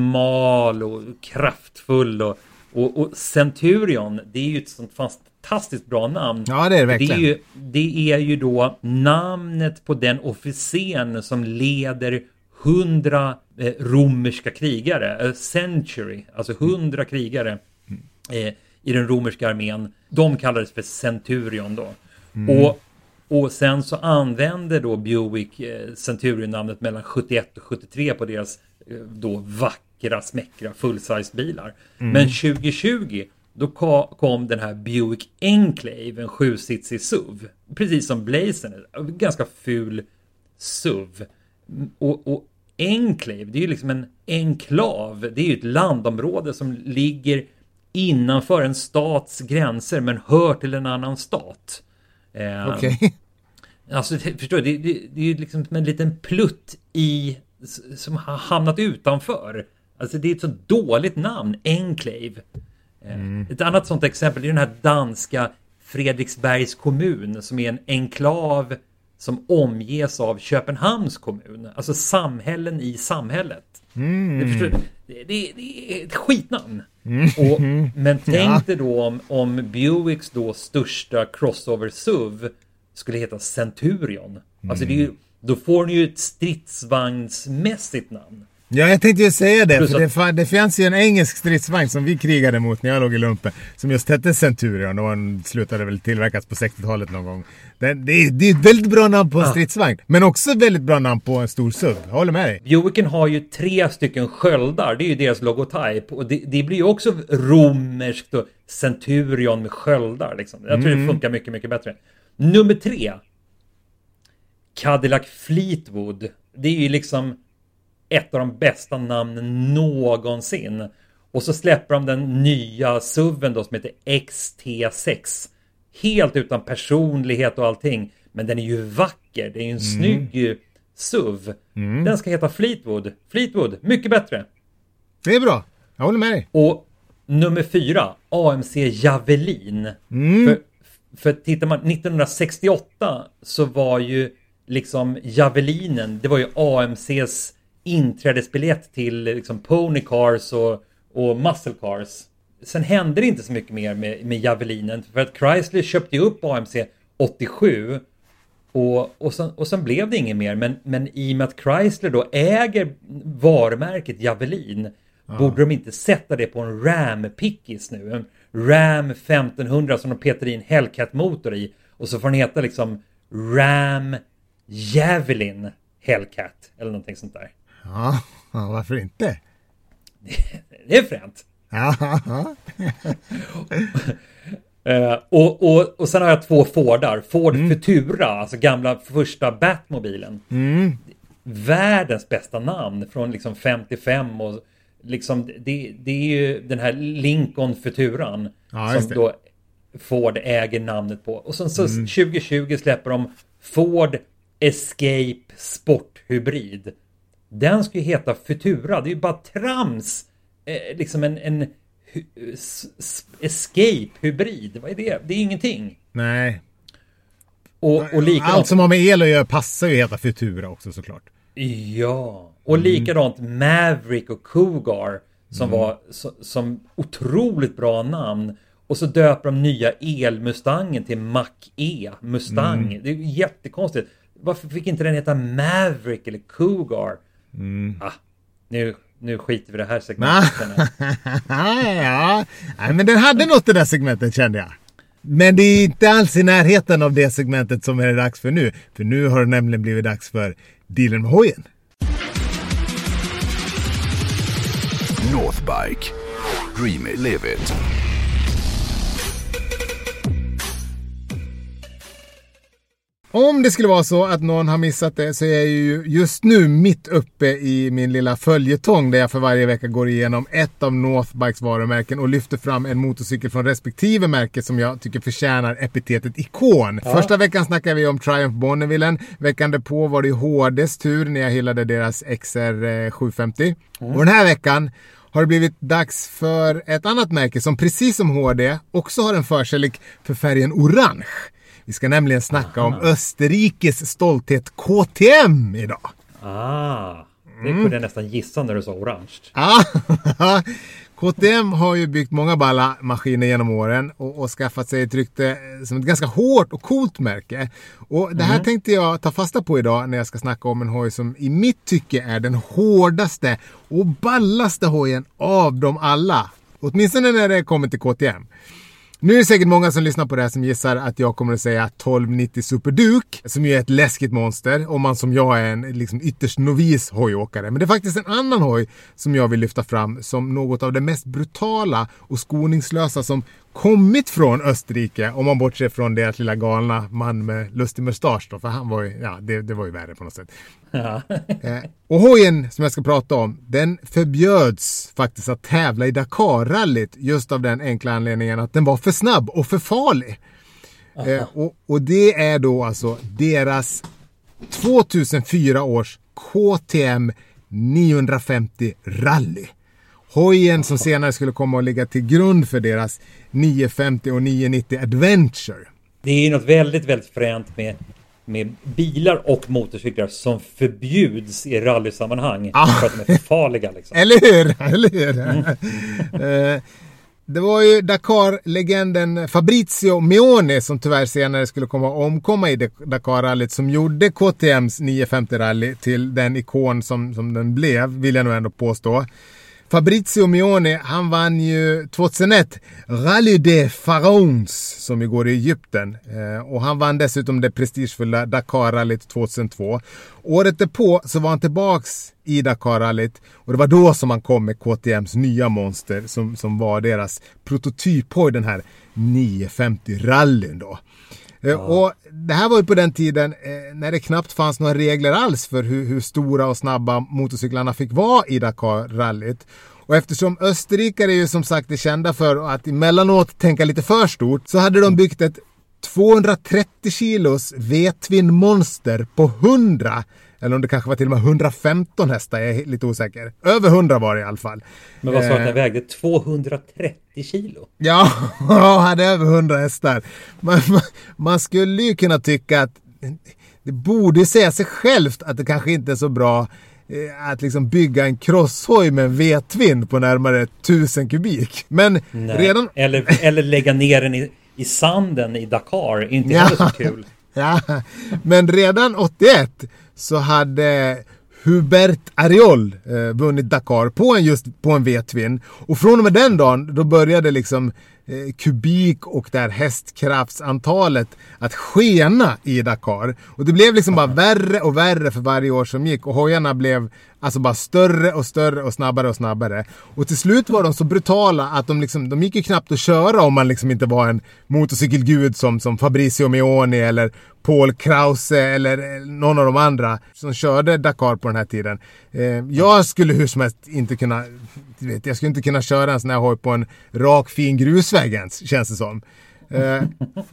smal och kraftfull. Och, och, och Centurion, det är ju ett sånt fantastiskt bra namn. Ja, det är det verkligen. Det är ju, det är ju då namnet på den officeren som leder hundra eh, romerska krigare, a century, alltså hundra krigare eh, i den romerska armén. De kallades för centurion då. Mm. Och, och sen så använde då Buick eh, centurion-namnet mellan sjuttioett och sjuttiotre på deras eh, då vackra, smäckra full-size bilar. Mm. Men tjugo tjugo då kom den här Buick Enclave, en sjusitsig S U V. Precis som Blazer, ganska ful S U V. Och, och Enclave, det är ju liksom en enklav. Det är ju ett landområde som ligger innanför en stats gränser men hör till en annan stat. Eh, Okej. Okay. Alltså, förstår du, det, det, det är ju liksom en liten plutt i, som har hamnat utanför. Alltså det är ett så dåligt namn, Enclave. Mm. Ett annat sånt exempel är den här danska Fredriksbergs kommun som är en enklav som omges av Köpenhamns kommun. Alltså samhällen i samhället. Mm. Det, förstår, det, det, det är ett skitnamn. Mm. Och, men tänk dig då om, om Buicks då största crossover S U V skulle heta Centurion. Mm. Alltså det är ju, då får ni ju ett stridsvagnsmässigt namn. Ja, jag tänkte ju säga det, Plus för att... det, det fanns ju en engelsk stridsvagn som vi krigade mot när jag låg i lumpen, som just hette Centurion, och den slutade väl tillverkas på sextiotalet någon gång. Det, det, det är ett väldigt bra namn på en ah. stridsvagn, men också ett väldigt bra namn på en stor S U V. Jag håller med dig. Buicken har ju tre stycken sköldar, det är ju deras logotyp, och det, det blir ju också romerskt och Centurion med sköldar liksom. Jag tror mm. det funkar mycket, mycket bättre. Nummer tre, Cadillac Fleetwood. Det är ju liksom ett av de bästa namnen någonsin. Och så släpper de den nya S U V:en då som heter X T sex. Helt utan personlighet och allting. Men den är ju vacker. Det är ju en mm. snygg S U V. Mm. Den ska heta Fleetwood. Fleetwood, mycket bättre. Det är bra. Jag håller med dig. Och nummer fyra, A M C Javelin. Mm. För, för tittar man, nittonhundrasextioåtta så var ju liksom Javelinen, det var ju A M C:s inträdesbiljett till liksom Pony Cars och, och Muscle Cars. Sen hände det inte så mycket mer med, med Javelinen, för att Chrysler köpte upp A M C åttiosju och, och, sen, och sen blev det inget mer. Men, men i och med att Chrysler då äger varumärket Javelin, ah. borde de inte sätta det på en Ram Pickis nu. En Ram femtonhundra som de petar in Hellcat-motor i, och så får den heta liksom Ram Javelin Hellcat eller någonting sånt där. Ja, varför inte? Det är fränt. uh, och, och, och sen har jag två Fordar. Ford mm. Futura, alltså gamla första Batmobilen. Mm. Världens bästa namn från liksom femtiofem. Och liksom, det, det är ju den här Lincoln Futuran ja, som då Ford äger namnet på. Och sen så mm. tjugo tjugo släpper de Ford Escape Sport Hybrid. Den ska ju heta Futura. Det är ju bara trams. Eh, liksom en, en hu, s, s, Escape Hybrid. Vad är det? Det är ingenting. Nej. Och, och likadant... Allt som har med el att göra passar ju heta Futura också såklart. Ja. Och mm. likadant Maverick och Cougar som mm. var så, som otroligt bra namn. Och så döper de nya elmustangen till Mach-E Mustang. Mm. Det är jättekonstigt. Varför fick inte den heta Maverick eller Cougar? Mm. Ah, nu, nu skiter vi det här segmentet. ja, ja, men den hade något det där segmentet, kände jag. Men det är inte alls i närheten av det segmentet som är det dags för nu. För nu har det nämligen blivit dags för Dealen med hojen. Northbike. Dream it, live it. Om det skulle vara så att någon har missat det, så är jag ju just nu mitt uppe i min lilla följetong där jag för varje vecka går igenom ett av Northbikes varumärken och lyfter fram en motorcykel från respektive märke som jag tycker förtjänar epitetet ikon. Ja. Första veckan snackade vi om Triumph Bonnevillen. Veckan därpå var det H D:s tur när jag hyllade deras X R sjuhundrafemtio. Mm. Och den här veckan har det blivit dags för ett annat märke som precis som H D också har en förkärlek för färgen orange. Vi ska nämligen snacka Aha. om Österrikes stolthet K T M idag. Ah, det kunde mm. jag nästan gissa när du sa orange. Ah, K T M har ju byggt många balla maskiner genom åren och, och skaffat sig ett rykte som ett ganska hårt och coolt märke. Och det här mm. tänkte jag ta fasta på idag när jag ska snacka om en hoj som i mitt tycke är den hårdaste och ballaste hojen av dem alla. Åtminstone när det kommer till K T M. Nu är det säkert många som lyssnar på det här som gissar att jag kommer att säga tolv nittio Super Duke, som ju är ett läskigt monster om man som jag är en liksom ytterst novis hojåkare. Men det är faktiskt en annan hoj som jag vill lyfta fram som något av det mest brutala och skoningslösa som kommit från Österrike, om man bortser från deras lilla galna man med lustig mustasch då, för han var ju, ja, det, det var ju värre på något sätt. Ja. eh, och hojen som jag ska prata om, den förbjöds faktiskt att tävla i Dakar-rallyt just av den enkla anledningen att den var för snabb och för farlig. Eh, och, och det är då alltså deras tvåtusenfyra års K T M niohundrafemtio rally. Hojen som senare skulle komma att ligga till grund för deras niohundrafemtio och niohundranittio Adventure. Det är något väldigt, väldigt fränt med, med bilar och motorcyklar som förbjuds i rallysammanhang ah. för att de är för farliga. Liksom. Eller hur? Eller hur? Mm. Det var ju Dakar-legenden Fabrizio Meone som tyvärr senare skulle komma att omkomma i Dakar-rallyt som gjorde K T M:s niohundrafemtio-rally till den ikon som, som den blev, vill jag nog ändå påstå. Fabrizio Meone, han vann ju tjugohundraett Rally des Pharaons som ju går i Egypten. Eh, och han vann dessutom det prestigefulla Dakar-rallyt tjugohundratvå. Året därpå så var han tillbaks i Dakar-rallyt och det var då som han kom med K T M:s nya monster som, som var deras prototyp på den här niohundrafemtio-rallyn då. Ja. Och det här var ju på den tiden eh, när det knappt fanns några regler alls för hur, hur stora och snabba motorcyklarna fick vara i Dakar-rallyt. Och eftersom österrikare är ju som sagt är kända för att emellanåt tänka lite för stort, så hade de byggt ett tvåhundratrettio kilos V-twin monster på hundra, eller om det kanske var till och med hundrafemton hästar, jag är lite osäker. Över hundra var det i alla fall. Men vad sa att den vägde tvåhundratrettio kilo? Ja, hade över hundra hästar. Man, man, man skulle ju kunna tycka att det borde säga sig självt att det kanske inte är så bra eh, att liksom bygga en crosshoj med en V-twin på närmare tusen kubik. Men Nej. redan... Eller, eller lägga ner den i, i sanden i Dakar, inte ja. så kul. Ja, men redan åttioett så hade Hubert Ariol eh, vunnit Dakar på en, just på en V-twin. Och från och med den dagen då började liksom eh, kubik och där hästkraftsantalet att skena i Dakar. Och det blev liksom bara värre och värre för varje år som gick. Och hojarna blev alltså bara större och större och snabbare och snabbare. Och till slut var de så brutala att de, liksom, de gick ju knappt att köra om man liksom inte var en motorcykelgud som, som Fabrizio Meone eller Paul Krause eller någon av de andra som körde Dakar på den här tiden. Eh, jag skulle hur som helst inte kunna, vet, jag skulle inte kunna köra en sån här hoj på en rak fin grusväg ens, känns det som. Eh,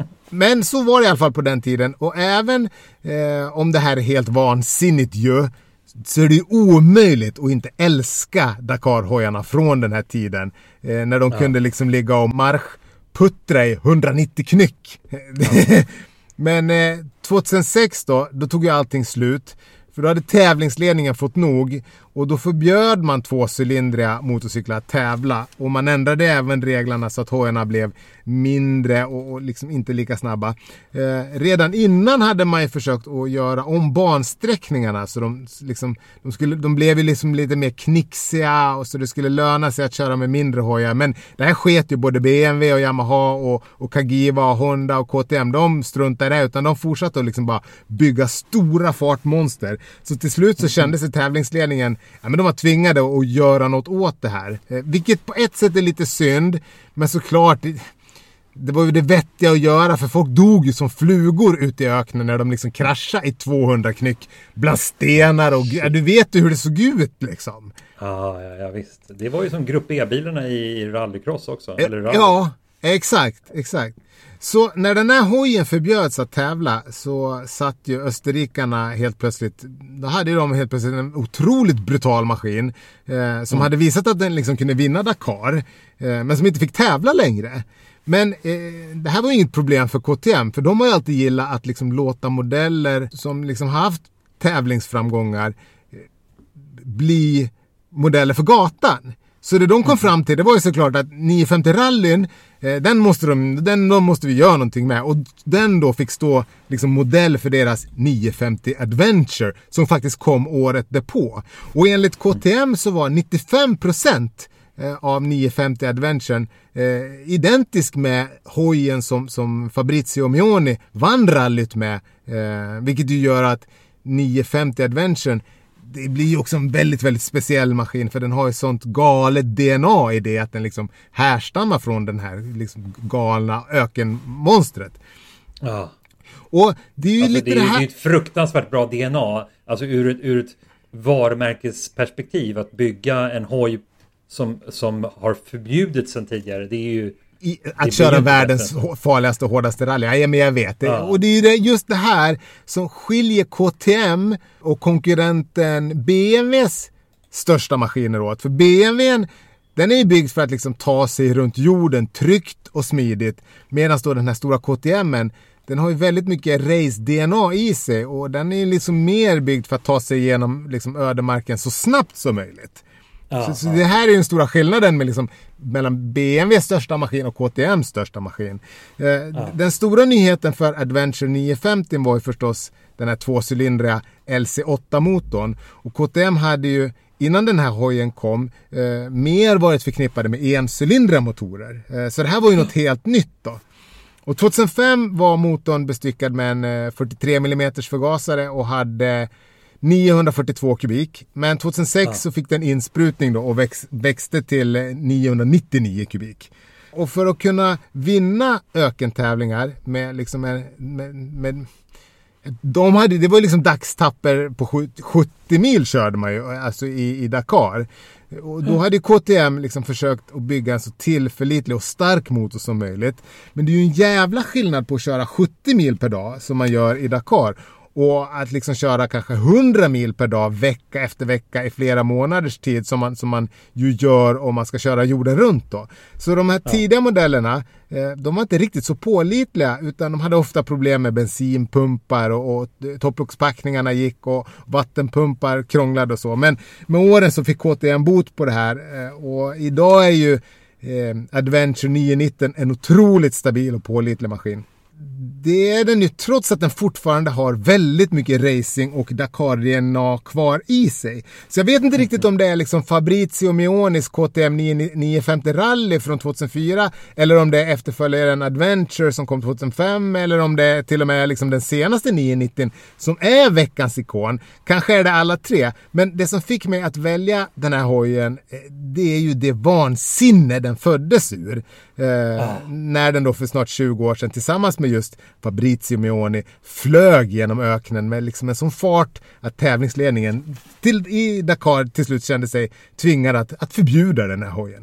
men så var det i alla fall på den tiden. Och även eh, om det här är helt vansinnigt ju, så är det ju omöjligt att inte älska Dakar-hojarna från den här tiden. Eh, när de ja. kunde liksom ligga och marschputtra i hundranittio knyck. Ja. Men eh, tjugohundrasex då, då tog ju allting slut. För då hade tävlingsledningen fått nog. Och då förbjöd man tvåcylindriga motorcyklar att tävla. Och man ändrade även reglerna så att hojarna blev mindre och, och liksom inte lika snabba. Eh, redan innan hade man ju försökt att göra om bansträckningarna. Så de, liksom, de, skulle, de blev ju liksom lite mer knixiga. Och så det skulle löna sig att köra med mindre hojar. Men det här sket ju både B M W och Yamaha och, och Kagiwa och Honda och K T M. De struntade i det, utan de fortsatte att liksom bara bygga stora fartmonster. Så till slut så kände sig tävlingsledningen, ja, men de var tvingade att göra något åt det här. Eh, vilket på ett sätt är lite synd, men såklart det, det var ju det vettiga att göra, för folk dog ju som flugor ute i öknen när de liksom kraschade i tvåhundra knyck bland stenar och ja, du vet ju hur det såg ut liksom. Ja, ja, ja visst. Det var ju som grupp E-bilarna i rallycross också. Eh, eller rally. Ja, exakt, exakt. Så när den här hojen förbjöds att tävla så satt ju österrikarna helt plötsligt, då hade de helt plötsligt en otroligt brutal maskin eh, som mm. hade visat att den liksom kunde vinna Dakar eh, men som inte fick tävla längre. Men eh, det här var inget problem för K T M, för de har ju alltid gillat att liksom låta modeller som liksom haft tävlingsframgångar eh, bli modeller för gatan. Så det de kom fram till, det var ju såklart att nio femtio rallyn, eh, den, måste de, den de måste vi göra någonting med. Och den då fick stå liksom modell för deras nio femtio Adventure som faktiskt kom året därpå. Och enligt K T M så var nittiofem procent av nio femtio Adventure eh, identisk med hojen som, som Fabrizio Mioni vann rallyt med. Eh, vilket ju gör att nio femtio Adventure, det blir ju också en väldigt, väldigt speciell maskin, för den har ju sånt galet D N A i det, att den liksom härstammar från den här liksom galna ökenmonstret. Ja. Och det är ju alltså, lite det, är, det här... det är ett fruktansvärt bra D N A, alltså ur ett, ur ett varumärkesperspektiv, att bygga en hoj som, som har förbjudits sedan tidigare. Det är ju I, att köra världens bättre. farligaste och hårdaste rally. Ja, men jag vet det. Ja. Och det är ju just det här som skiljer K T M och konkurrenten B M W:s största maskiner åt. För B M W:n, den är ju byggd för att liksom ta sig runt jorden tryggt och smidigt. Medan då den här stora K T M:en, den har ju väldigt mycket race-D N A i sig. Och den är ju liksom mer byggd för att ta sig igenom liksom ödemarken så snabbt som möjligt. Ja, så, så det här är ju den stora skillnaden med liksom, mellan B M W:s största maskin och K T M:s största maskin. Eh, ja. Den stora nyheten för Adventure nio femtio var ju förstås den här tvåcylindriga L C åtta-motorn. Och K T M hade ju innan den här hojen kom eh, mer varit förknippade med encylindriga motorer. Eh, så det här var ju något helt nytt då. Och tjugohundrafem var motorn bestyckad med en eh, fyrtiotre millimeter förgasare och hade niohundrafyrtiotvå kubik. Men tjugohundrasex ja. så fick den insprutning då och väx, växte till niohundranittionio kubik. Och för att kunna vinna ökentävlingar med liksom med, med, med de hade, det var ju liksom dagstapper på sjuttio mil körde man ju alltså i, i Dakar. Och då hade K T M liksom försökt att bygga en så tillförlitlig och stark motor som möjligt. Men det är ju en jävla skillnad på att köra sjuttio mil per dag som man gör i Dakar. Och att liksom köra kanske hundra mil per dag vecka efter vecka i flera månaders tid som man, som man ju gör om man ska köra jorden runt då. Så de här tidiga ja. modellerna, eh, de var inte riktigt så pålitliga, utan de hade ofta problem med bensinpumpar och, och topplockspackningarna gick och vattenpumpar krånglade och så. Men med åren så fick K T M bot på det här eh, och idag är ju eh, Adventure nio nitton en otroligt stabil och pålitlig maskin. Det är den ju trots att den fortfarande har väldigt mycket racing och Dakar-D N A kvar i sig. Så jag vet inte riktigt om det är liksom Fabrizio Mionis K T M nio femtio Rally från tjugohundrafyra eller om det är efterföljaren Adventure som kom tjugohundrafem eller om det är till och med liksom den senaste nio nittio som är veckans ikon. Kanske är det alla tre. Men det som fick mig att välja den här hojen, det är ju det vansinne den föddes ur. Eh, ah. När den då för snart tjugo år sedan tillsammans med just Fabrizio Mioni flög genom öknen med liksom en sån fart att tävlingsledningen till, i Dakar till slut kände sig tvingad att, att förbjuda den här hojen.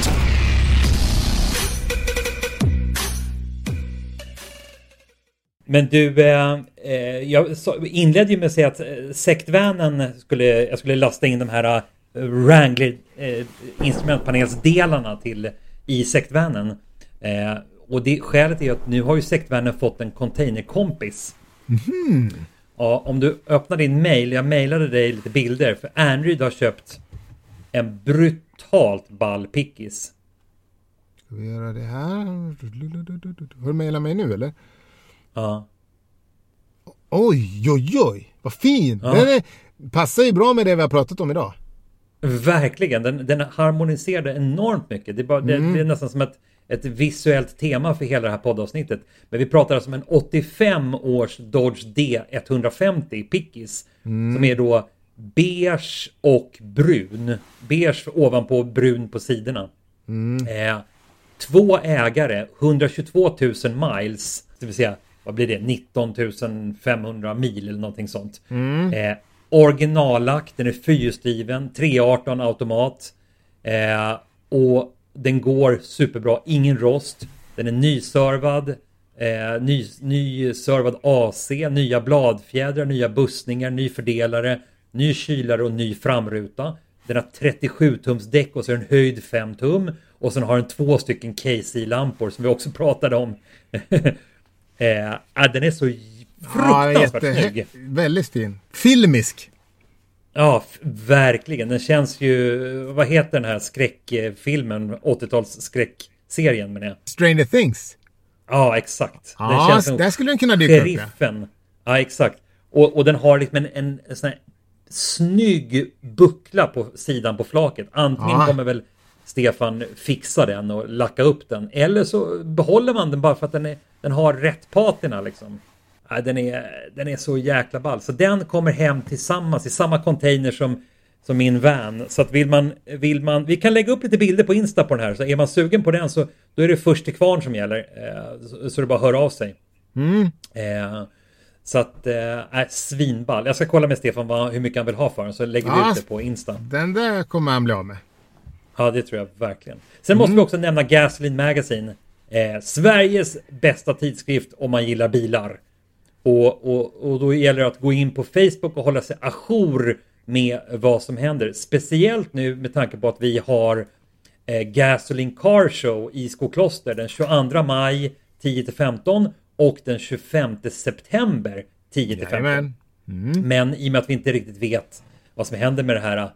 Men du, eh, jag inledde ju med att säga att sektvanen skulle, jag skulle lasta in de här Wrangler eh, instrumentpanelsdelarna till i sektvanen. Eh, och det skälet är att nu har ju sektvanen fått en containerkompis. Mm. Ja, om du öppnar din mail, jag mailade dig lite bilder, för Android har köpt en brutalt ball pickis. Ska vi göra det här? Har du mailat mig nu eller? Ja. Oj, oj, oj. Vad fin. Ja. Den är, passar ju bra med det vi har pratat om idag. Verkligen. Den, den harmoniserade enormt mycket. Det är, bara, mm. det, det är nästan som ett, ett visuellt tema för hela det här poddavsnittet. Men vi pratar alltså om en åttiofem års Dodge D etthundrafemtio pickis. Mm. Som är då beige och brun. Beige ovanpå, brun på sidorna. Mm. Eh, två ägare, etthundratjugotvå tusen miles. Det vill säga, vad blir det? nitton tusen femhundra mil eller någonting sånt. Mm. Eh, originallack, den är fyrhjulsdriven, tre arton automat. Eh, och den går superbra, ingen rost. Den är nyservad, eh, ny, nyservad A C, nya bladfjädrar, nya bussningar, ny fördelare, ny kylare och ny framruta. Den har trettiosju tums däck och så är den höjd fem tum. Och sen har den två stycken K C-lampor som vi också pratade om. eh, den är så fruktansvärt ja, jätte, snygg. Väldigt fin. Filmisk. Ja, f- verkligen. Den känns ju... Vad heter den här skräckfilmen? åttio-tals skräckserien med det. Stranger Things. Ja, exakt. Den Ja, känns som där skulle den kunna dyka upp. sheriffen. Ja, ja exakt. Och, och den har liksom en, en, en sån här snygg buckla på sidan på flaket. Antingen Ja. kommer väl Stefan fixa den och lacka upp den. Eller så behåller man den bara för att den, är, den har rätt patina liksom. Ja, den, är, den är så jäkla ball. Så den kommer hem tillsammans i samma container som, som min van. Så att vill man, vill man... Vi kan lägga upp lite bilder på Insta på den här. Så är man sugen på den så då är det först till kvarn som gäller. Eh, så, så det bara hör av sig. Mm. Eh, så att... Eh, svinball. Jag ska kolla med Stefan vad, hur mycket han vill ha för den. Så lägger vi Ja, ut det på Insta. Den där kommer han bli av med. Ja, det tror jag verkligen. Sen måste vi också nämna Gasoline Magazine. Eh, Sveriges bästa tidskrift om man gillar bilar. Och, och, och då gäller det att gå in på Facebook och hålla sig ajour med vad som händer. Speciellt nu med tanke på att vi har eh, Gasoline Car Show i Skokloster den tjugoandra maj tio till femton och den tjugofemte september tio till femton. Mm. Men i och med att vi inte riktigt vet vad som händer med det här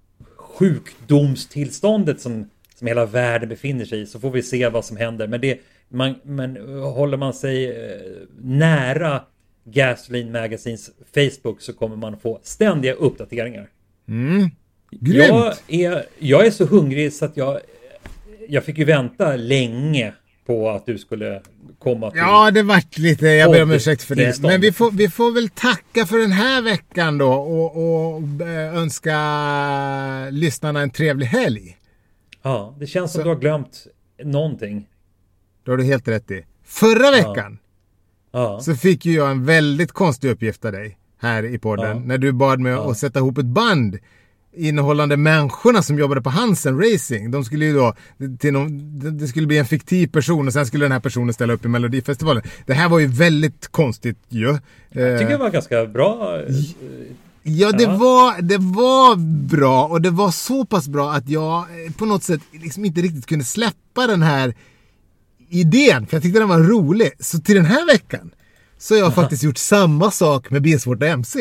sjukdomstillståndet som, som hela världen befinner sig i, så får vi se vad som händer. Men, det, man, men håller man sig eh, nära Gasoline Magazines Facebook så kommer man få ständiga uppdateringar. Mm. Grymt! Jag är, jag är så hungrig så att jag, jag fick ju vänta länge på att du skulle komma till... Ja, det vart lite, jag ber om ursäkt för det. Tillstånd. Men vi får, vi får väl tacka för den här veckan då och, och önska lyssnarna en trevlig helg. Ja, det känns som Så- du har glömt någonting. Då har du helt rätt i. Förra veckan Ja, så fick ju jag en väldigt konstig uppgift av dig här i podden. Ja. När du bad mig Ja. att sätta ihop ett band innehållande människorna som jobbade på Hansen Racing. De skulle ju då till någon, det- det skulle bli en fiktiv person och sen skulle den här personen ställa upp i Melodifestivalen. Det här var ju väldigt konstigt ju. jag tycker det var ganska bra. eh, Ja, det, Ja. Var, det var bra och det var så pass bra att jag eh, på något sätt liksom inte riktigt kunde släppa den här idén, för jag tyckte den var rolig. Så till den här veckan så har jag faktiskt gjort samma sak med Bilsport M C.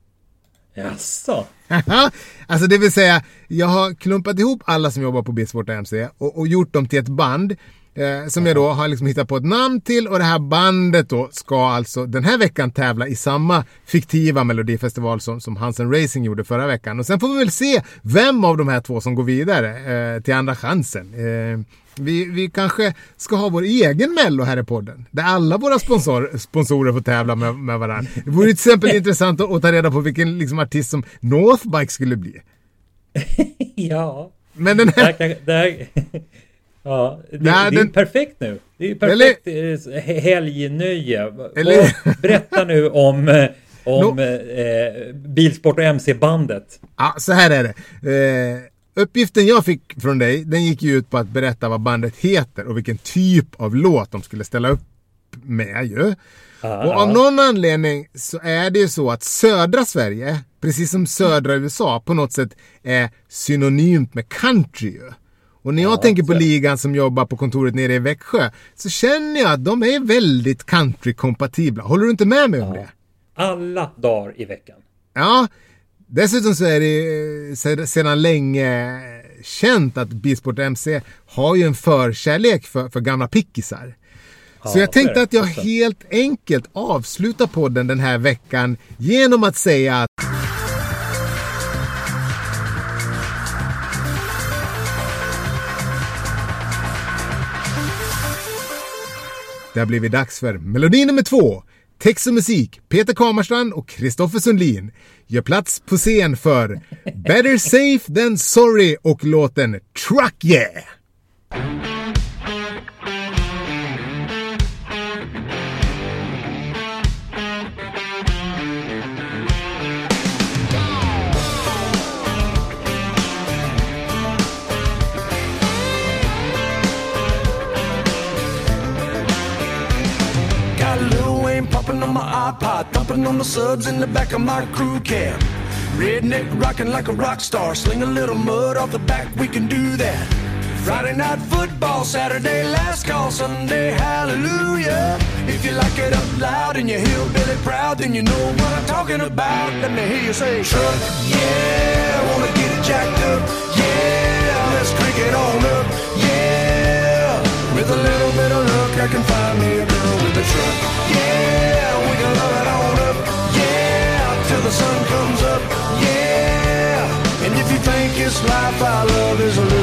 Jaså? Alltså det vill säga, jag har klumpat ihop alla som jobbar på Bilsport M C och, och gjort dem till ett band eh, som jag då har liksom hittat på ett namn till, och det här bandet då ska alltså den här veckan tävla i samma fiktiva melodifestival som, som Hansen Racing gjorde förra veckan. Och sen får vi väl se vem av de här två som går vidare eh, till andra chansen. Eh, vi, vi kanske ska ha vår egen mello här i podden, där alla våra sponsor, sponsorer får tävla med, med varandra. Det vore till exempel intressant att, att ta reda på vilken liksom, artist som Northbike skulle bli. Ja. Men den Det här... här, det här, ja, det, Nej, det är den- ju perfekt nu. Det är ju perfekt Eller... helgnöje. Eller- Berätta nu om, eh, om eh, Bilsport och M C-bandet. Ja, så här är det. Eh, uppgiften jag fick från dig, den gick ju ut på att berätta vad bandet heter och vilken typ av låt de skulle ställa upp med ju. Ah, Och av någon anledning så är det ju så att södra Sverige, precis som södra U S A, på något sätt är synonymt med country ju. Och när jag Ja, tänker på så. ligan som jobbar på kontoret nere i Växjö, så känner jag att de är väldigt country-kompatibla. Håller du inte med mig om det? Alla dagar i veckan. Ja, dessutom så är det eh, sedan länge känt att Bilsport M C har ju en förkärlek för, för gamla pickisar. Så Ja, jag tänkte så är det att jag också. helt enkelt avslutar podden den här veckan genom att säga att det har blivit dags för melodi nummer två. Text och musik, Peter Kamarstrand och Kristoffer Sundlin gör plats på scen för Better Safe Than Sorry och låten Truck Yeah! Got Lil Wayne popping on my iPod, thumping on the subs in the back of my crew cab. Redneck rocking like a rock star, sling a little mud off the back, we can do that. Friday night football, Saturday last call, Sunday hallelujah. If you like it up loud and you're hillbilly proud, then you know what I'm talking about. Let me hear you say, truck, yeah, wanna get it jacked up, yeah, let's crank it on up, yeah. With a little bit of luck, I can find me a girl with a truck, yeah, we can love it on up, yeah, till the sun comes up, yeah. And if you think it's life I love is a little